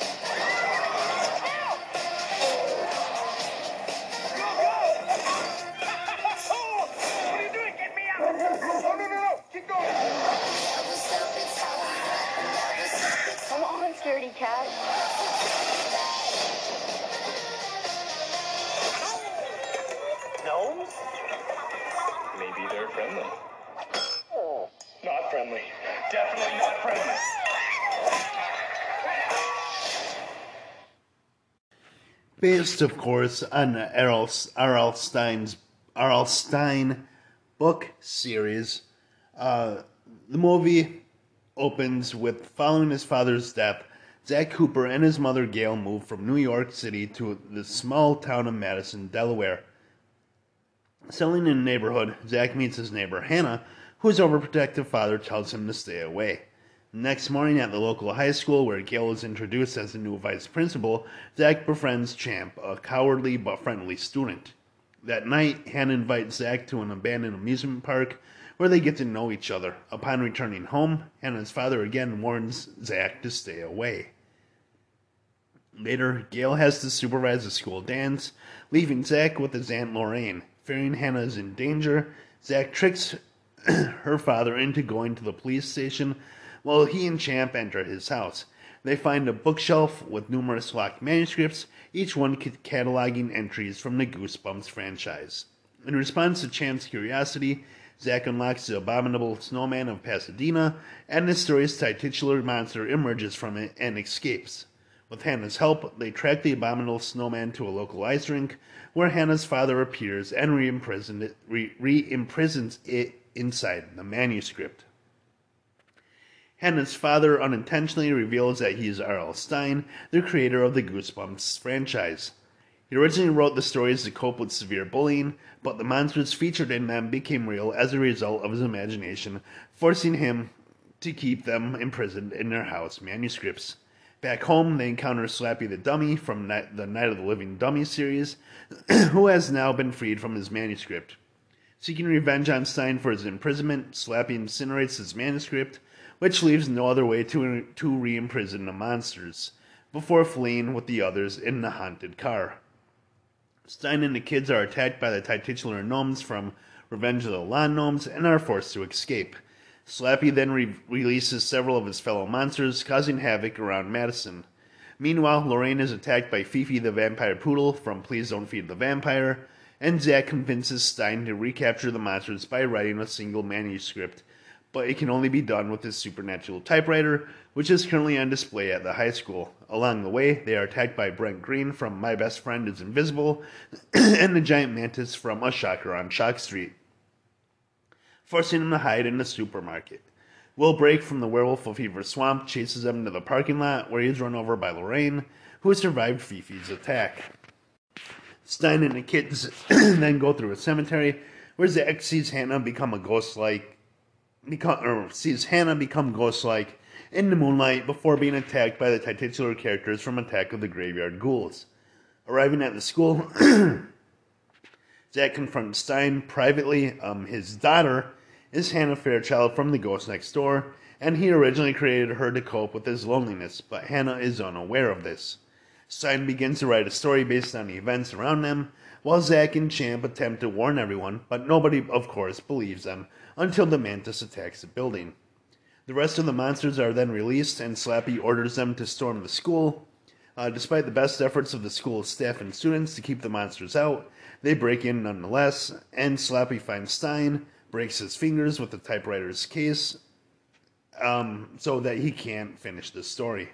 What are you doing? Get me out! No, no, no, no! Keep going! Come on, scaredy cat. Gnomes? Maybe they're friendly. Oh, not friendly. Definitely not friendly. Based, of course, on the R L. R L. Stein's R L. Stein book series, uh, the movie opens with, following his father's death, Zach Cooper and his mother Gail move from New York City to the small town of Madison, Delaware. Selling in the neighborhood, Zach meets his neighbor Hannah, whose overprotective father tells him to stay away. Next morning at the local high school, where Gail is introduced as the new vice principal, Zach befriends Champ, a cowardly but friendly student. That night, Hannah invites Zach to an abandoned amusement park, where they get to know each other. Upon returning home, Hannah's father again warns Zach to stay away. Later, Gail has to supervise the school dance, leaving Zach with his Aunt Lorraine. Fearing Hannah is in danger, Zach tricks her father into going to the police station while he and Champ enter his house. They find a bookshelf with numerous locked manuscripts, each one cataloging entries from the Goosebumps franchise. In response to Champ's curiosity, Zack unlocks the abominable snowman of Pasadena, and the story's titular monster emerges from it and escapes. With Hannah's help, they track the abominable snowman to a local ice rink, where Hannah's father appears and re-imprisons it, re- re-imprisons it inside the manuscript. Hannah's father unintentionally reveals that he is R L. Stine, the creator of the Goosebumps franchise. He originally wrote the stories to cope with severe bullying, but the monsters featured in them became real as a result of his imagination, forcing him to keep them imprisoned in their house manuscripts. Back home, they encounter Slappy the Dummy from the Night of the Living Dummy series, who has now been freed from his manuscript. Seeking revenge on Stine for his imprisonment, Slappy incinerates his manuscript, which leaves no other way to, to re-imprison the monsters, before fleeing with the others in the haunted car. Stine and the kids are attacked by the titular gnomes from Revenge of the Lawn Gnomes and are forced to escape. Slappy then re- releases several of his fellow monsters, causing havoc around Madison. Meanwhile, Lorraine is attacked by Fifi the Vampire Poodle from Please Don't Feed the Vampire, and Zack convinces Stine to recapture the monsters by writing a single manuscript, but it can only be done with his supernatural typewriter, which is currently on display at the high school. Along the way, they are attacked by Brent Green from My Best Friend is Invisible, and the giant mantis from A Shocker on Shock Street, forcing them to hide in the supermarket. Will Break from the Werewolf of Fever Swamp chases them to the parking lot, where he is run over by Lorraine, who has survived Fifi's attack. Stine and the kids then go through a cemetery, where Zack sees Hannah become a ghost-like, become, or sees Hannah become ghost-like in the moonlight before being attacked by the titular characters from Attack of the Graveyard Ghouls. Arriving at the school, Zack confronts Stine privately. Um, his daughter is Hannah Fairchild from The Ghost Next Door, and he originally created her to cope with his loneliness, but Hannah is unaware of this. Stine begins to write a story based on the events around them, while Zack and Champ attempt to warn everyone, but nobody, of course, believes them until the mantis attacks the building. The rest of the monsters are then released, and Slappy orders them to storm the school. Uh, despite the best efforts of the school's staff and students to keep the monsters out, they break in nonetheless, and Slappy finds Stine, breaks his fingers with the typewriter's case, um, so that he can't finish the story.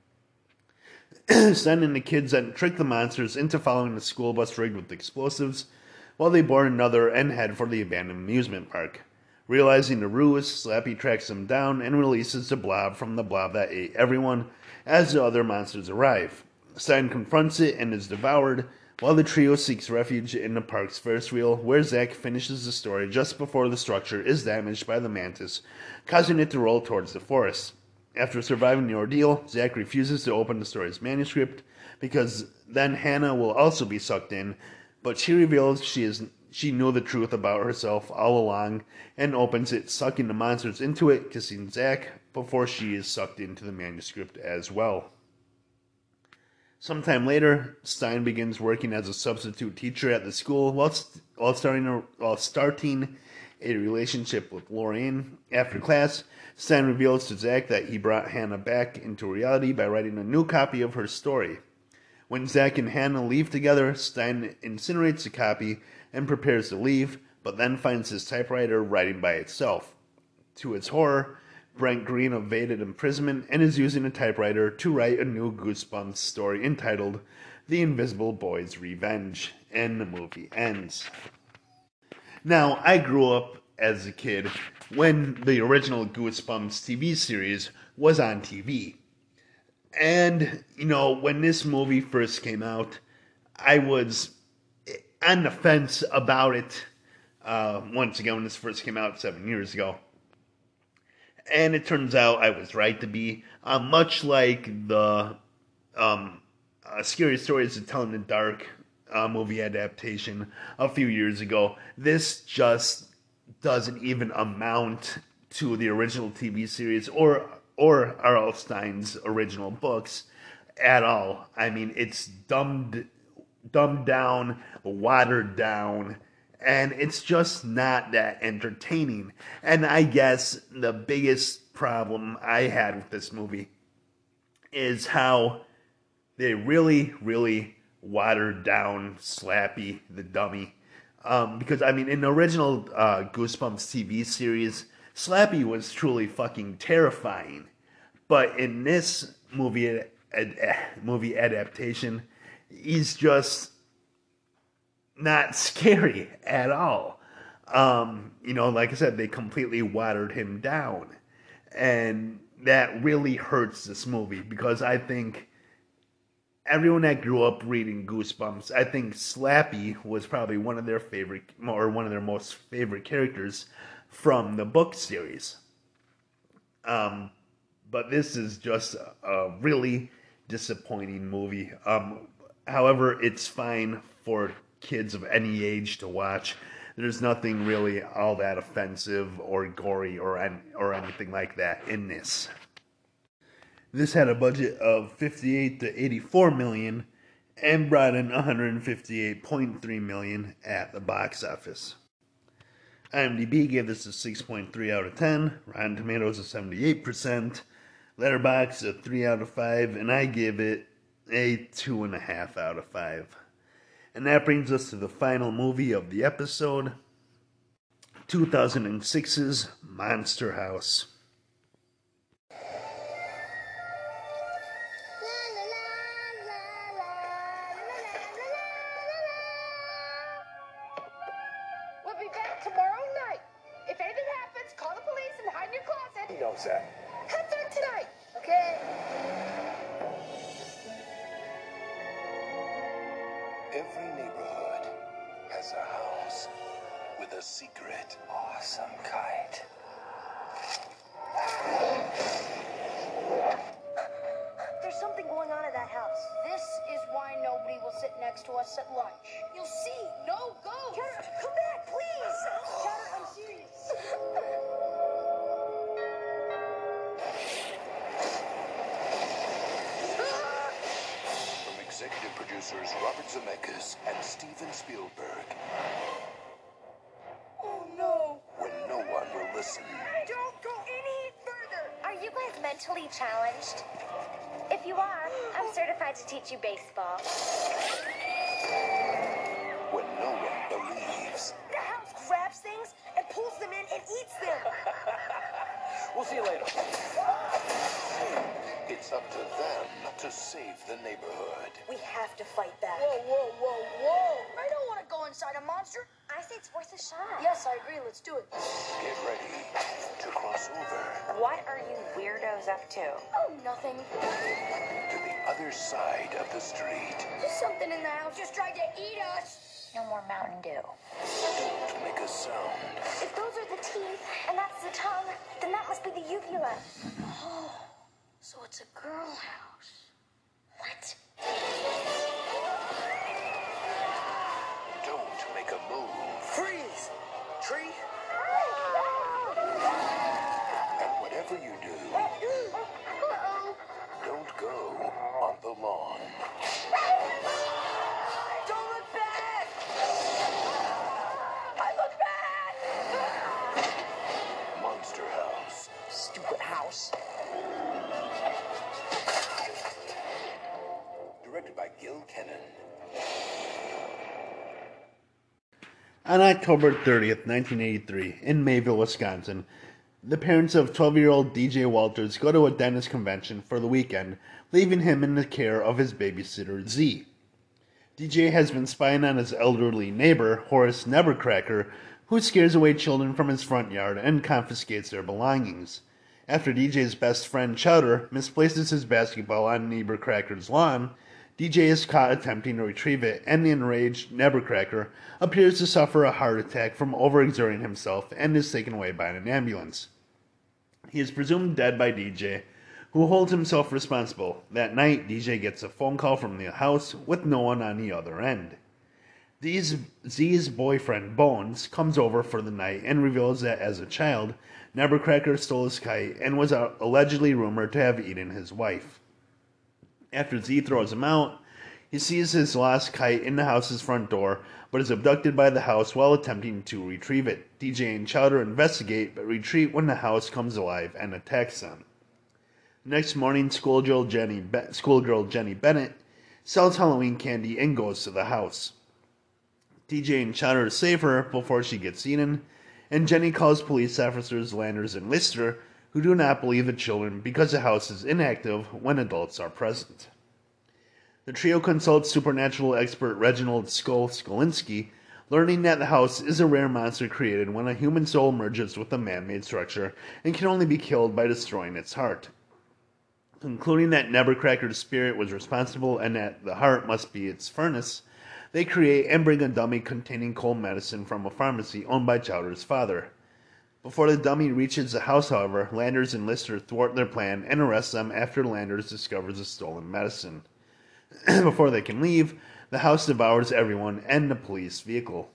Stine and the kids then trick the monsters into following the school bus rigged with explosives, while they board another and head for the abandoned amusement park. Realizing the ruse, Slappy tracks them down and releases the blob from the blob that ate everyone as the other monsters arrive. Stine confronts it and is devoured, while the trio seeks refuge in the park's Ferris wheel, where Zack finishes the story just before the structure is damaged by the mantis, causing it to roll towards the forest. After surviving the ordeal, Zack refuses to open the story's manuscript, because then Hannah will also be sucked in, but she reveals she is she knew the truth about herself all along, and opens it, sucking the monsters into it, kissing Zack, before she is sucked into the manuscript as well. Sometime later, Stine begins working as a substitute teacher at the school while, st- while, starting, a, while starting a relationship with Lorraine. After class, Stine reveals to Zack that he brought Hannah back into reality by writing a new copy of her story. When Zack and Hannah leave together, Stine incinerates the copy and prepares to leave, but then finds his typewriter writing by itself. To its horror, Brent Green evaded imprisonment and is using a typewriter to write a new Goosebumps story entitled The Invisible Boy's Revenge, and the movie ends. Now, I grew up as a kid when the original Goosebumps T V series was on T V. And, you know, when this movie first came out, I was on the fence about it. Uh, once again, when this first came out seven years ago. And it turns out I was right to be. Uh, much like the um, uh, Scary Stories to Tell in the Dark uh, movie adaptation a few years ago, this just doesn't even amount to the original T V series or or R L. Stine's original books at all. I mean, it's dumbed dumbed down, watered down, And it's just not that entertaining. And I guess the biggest problem I had with this movie is how they really, really watered down Slappy the dummy. Um, because, I mean, in the original uh, Goosebumps T V series, Slappy was truly fucking terrifying. But in this movie, ad- ad- movie adaptation, he's just not scary at all. Um, you know, like I said, they completely watered him down. And that really hurts this movie because I think everyone that grew up reading Goosebumps, I think Slappy was probably one of their favorite, or one of their most favorite characters from the book series. Um, but this is just a, a really disappointing movie. Um, however, it's fine for kids of any age to watch. There's nothing really all that offensive or gory or any, or anything like that in this. This had a budget of fifty-eight to eighty-four million and brought in one hundred fifty-eight point three million at the box office. IMDb gave this a six point three out of ten, Rotten Tomatoes a seventy-eight percent, Letterboxd a three out of five, and I give it a two point five out of five. And that brings us to the final movie of the episode, two thousand six's Monster House. We'll be back tomorrow night. If anything happens, call the police and hide in your closet. He knows that. Have fun tonight, okay? Every neighborhood has a house with a secret. Awesome kite. There's something going on at that house. This is why nobody will sit next to us at lunch. You'll see. No, go. Shatter, come back, please. Shatter, I'm serious. From executive producers Robert Zemeckis and Steven Spielberg. Oh, no. When no one will listen. Don't go any further. Are you guys mentally challenged? If you are, I'm certified to teach you baseball. When no one believes. The house grabs things and pulls them in and eats them. We'll see you later. It's up to them to save the neighborhood. We have to fight back. Whoa, whoa, whoa, whoa. I don't want to go inside a monster. I say it's worth a shot. Yes, I agree. Let's do it. Get ready to cross over What are you weirdos up to? Oh, nothing. to the other side of the street. There's something in the house just tried to eat us. No more Mountain Dew. Don't make a sound. If those are the teeth and that's the tongue, then that must be the uvula. Oh, so it's a girl house. What? Don't make a move. Freeze! Tree? And whatever you do, don't go on the lawn. Don't look back! I look back! Monster House. Stupid house. Directed by Gil Kennan. On October thirtieth, nineteen eighty-three, in Mayville, Wisconsin, the parents of twelve-year-old D J Walters go to a dentist convention for the weekend, leaving him in the care of his babysitter, Z. D J has been spying on his elderly neighbor, Horace Nevercracker, who scares away children from his front yard and confiscates their belongings. After D J's best friend, Chowder, misplaces his basketball on Nevercracker's lawn, D J is caught attempting to retrieve it, and the enraged Nevercracker appears to suffer a heart attack from overexerting himself and is taken away by an ambulance. He is presumed dead by D J, who holds himself responsible. That night, D J gets a phone call from the house with no one on the other end. Z's, Z's boyfriend, Bones, comes over for the night and reveals that as a child, Nevercracker stole his kite and was allegedly rumored to have eaten his wife. After Z throws him out, He sees his lost kite in the house's front door, but is abducted by the house while attempting to retrieve it. D J and Chowder investigate, but retreat when the house comes alive and attacks them. Next morning, schoolgirl Jenny, Be- schoolgirl Jenny Bennett sells Halloween candy and goes to the house. D J and Chowder save her before she gets eaten, and Jenny calls police officers Landers and Lister, who do not believe the children because the house is inactive when adults are present. The trio consults supernatural expert Reginald Skull Skolinski, learning that the house is a rare monster created when a human soul merges with a man-made structure and can only be killed by destroying its heart. Concluding that Nevercracker's spirit was responsible and that the heart must be its furnace, they create and bring a dummy containing cold medicine from a pharmacy owned by Chowder's father. Before the dummy reaches the house, however, Landers and Lister thwart their plan and arrest them after Landers discovers the stolen medicine. Before they can leave, the house devours everyone and the police vehicle.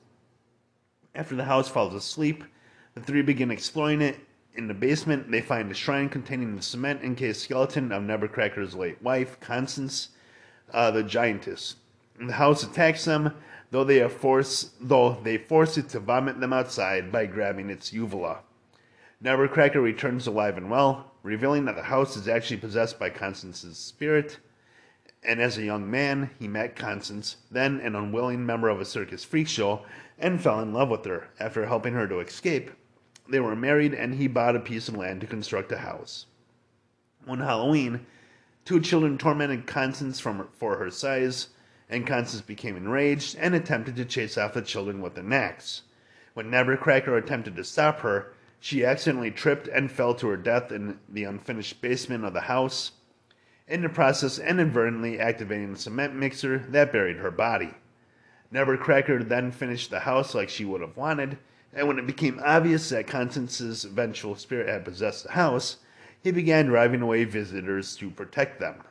After the house falls asleep, the three begin exploring it. In the basement, they find a shrine containing the cement-encased skeleton of Nevercracker's late wife, Constance, uh, the giantess. The house attacks them, though they, force, though they force it to vomit them outside by grabbing its uvula. Nevercracker returns alive and well, revealing that the house is actually possessed by Constance's spirit. And as a young man, he met Constance, then an unwilling member of a circus freak show, and fell in love with her. After helping her to escape, they were married, and he bought a piece of land to construct a house. One Halloween, two children tormented Constance from, for her size, and Constance became enraged and attempted to chase off the children with an axe. When Nevercracker attempted to stop her, she accidentally tripped and fell to her death in the unfinished basement of the house, in the process inadvertently activating the cement mixer that buried her body. Nevercracker then finished the house like she would have wanted, and when it became obvious that Constance's vengeful spirit had possessed the house, he began driving away visitors to protect them.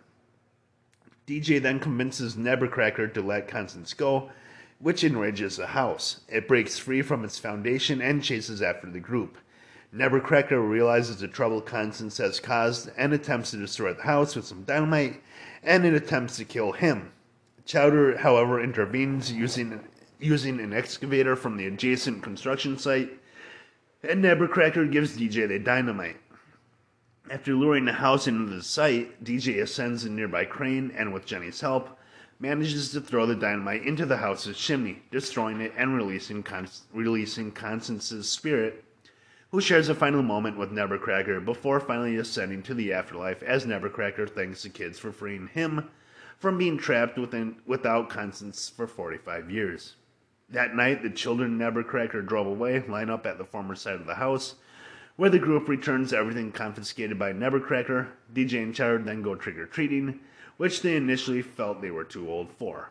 D J then convinces Nevercracker to let Constance go, which enrages the house. It breaks free from its foundation and chases after the group. Nevercracker realizes the trouble Constance has caused and attempts to destroy the house with some dynamite, and it attempts to kill him. Chowder, however, intervenes using, using an excavator from the adjacent construction site, and Nevercracker gives D J the dynamite. After luring the house into the site, D J ascends a nearby crane and, with Jenny's help, manages to throw the dynamite into the house's chimney, destroying it and releasing, Con- releasing Constance's spirit, who shares a final moment with Nevercracker before finally ascending to the afterlife as Nevercracker thanks the kids for freeing him from being trapped within, without Constance for forty-five years. That night, the children Nevercracker drove away line up at the former site of the house, where the group returns everything confiscated by Nevercracker. D J and Chowder then go trick-or-treating, which they initially felt they were too old for.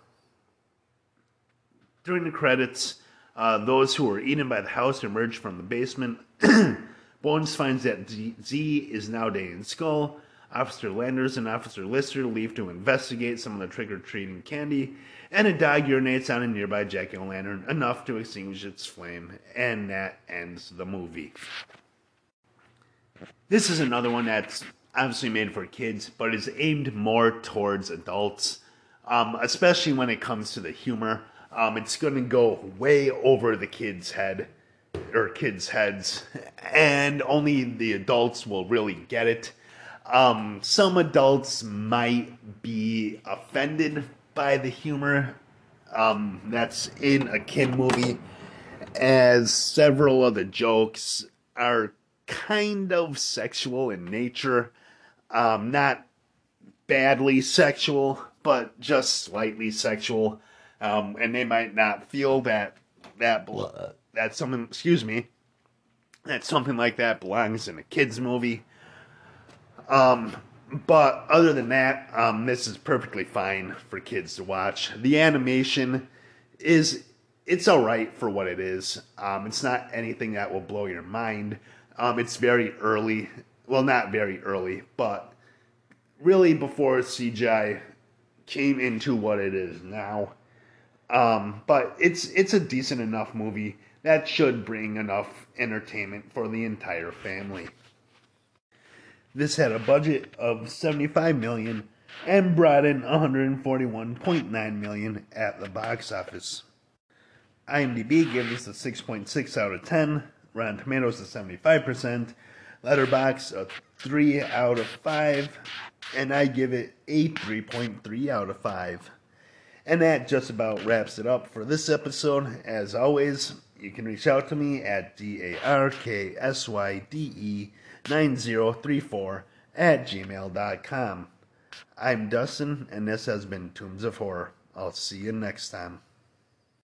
During the credits, uh, those who were eaten by the house emerge from the basement. Bones finds that Z, Z is now dating Skull. Officer Landers and Officer Lister leave to investigate some of the trick-or-treating candy, and a dog urinates on a nearby jack-o'-lantern enough to extinguish its flame, and that ends the movie. This is another one that's obviously made for kids, but is aimed more towards adults, um, especially when it comes to the humor. Um, it's going to go way over the kids' head, or kids' heads, and only the adults will really get it. Um, some adults might be offended by the humor um, that's in a kid movie, as several of the jokes are kind of sexual in nature. Um, not badly sexual, but just slightly sexual. Um, and they might not feel that that blo- that something, excuse me, that something like that belongs in a kids movie. Um, but other than that, um, this is perfectly fine for kids to watch. The animation is, it's alright for what it is. Um, it's not anything that will blow your mind. Um, it's very early. Well, not very early, but really before C G I came into what it is now. Um, but it's it's a decent enough movie that should bring enough entertainment for the entire family. This had a budget of seventy-five million dollars, and brought in one hundred forty-one point nine million dollars at the box office. IMDb gives us a six point six out of ten, Rotten Tomatoes a seventy-five percent, Letterboxd a three out of five, and I give it a three point three out of five. And that just about wraps it up for this episode. As always, you can reach out to me at D A R K S Y D E nine zero three four at gmail dot com. I'm Dustin, and this has been Tombs of Horror. I'll see you next time.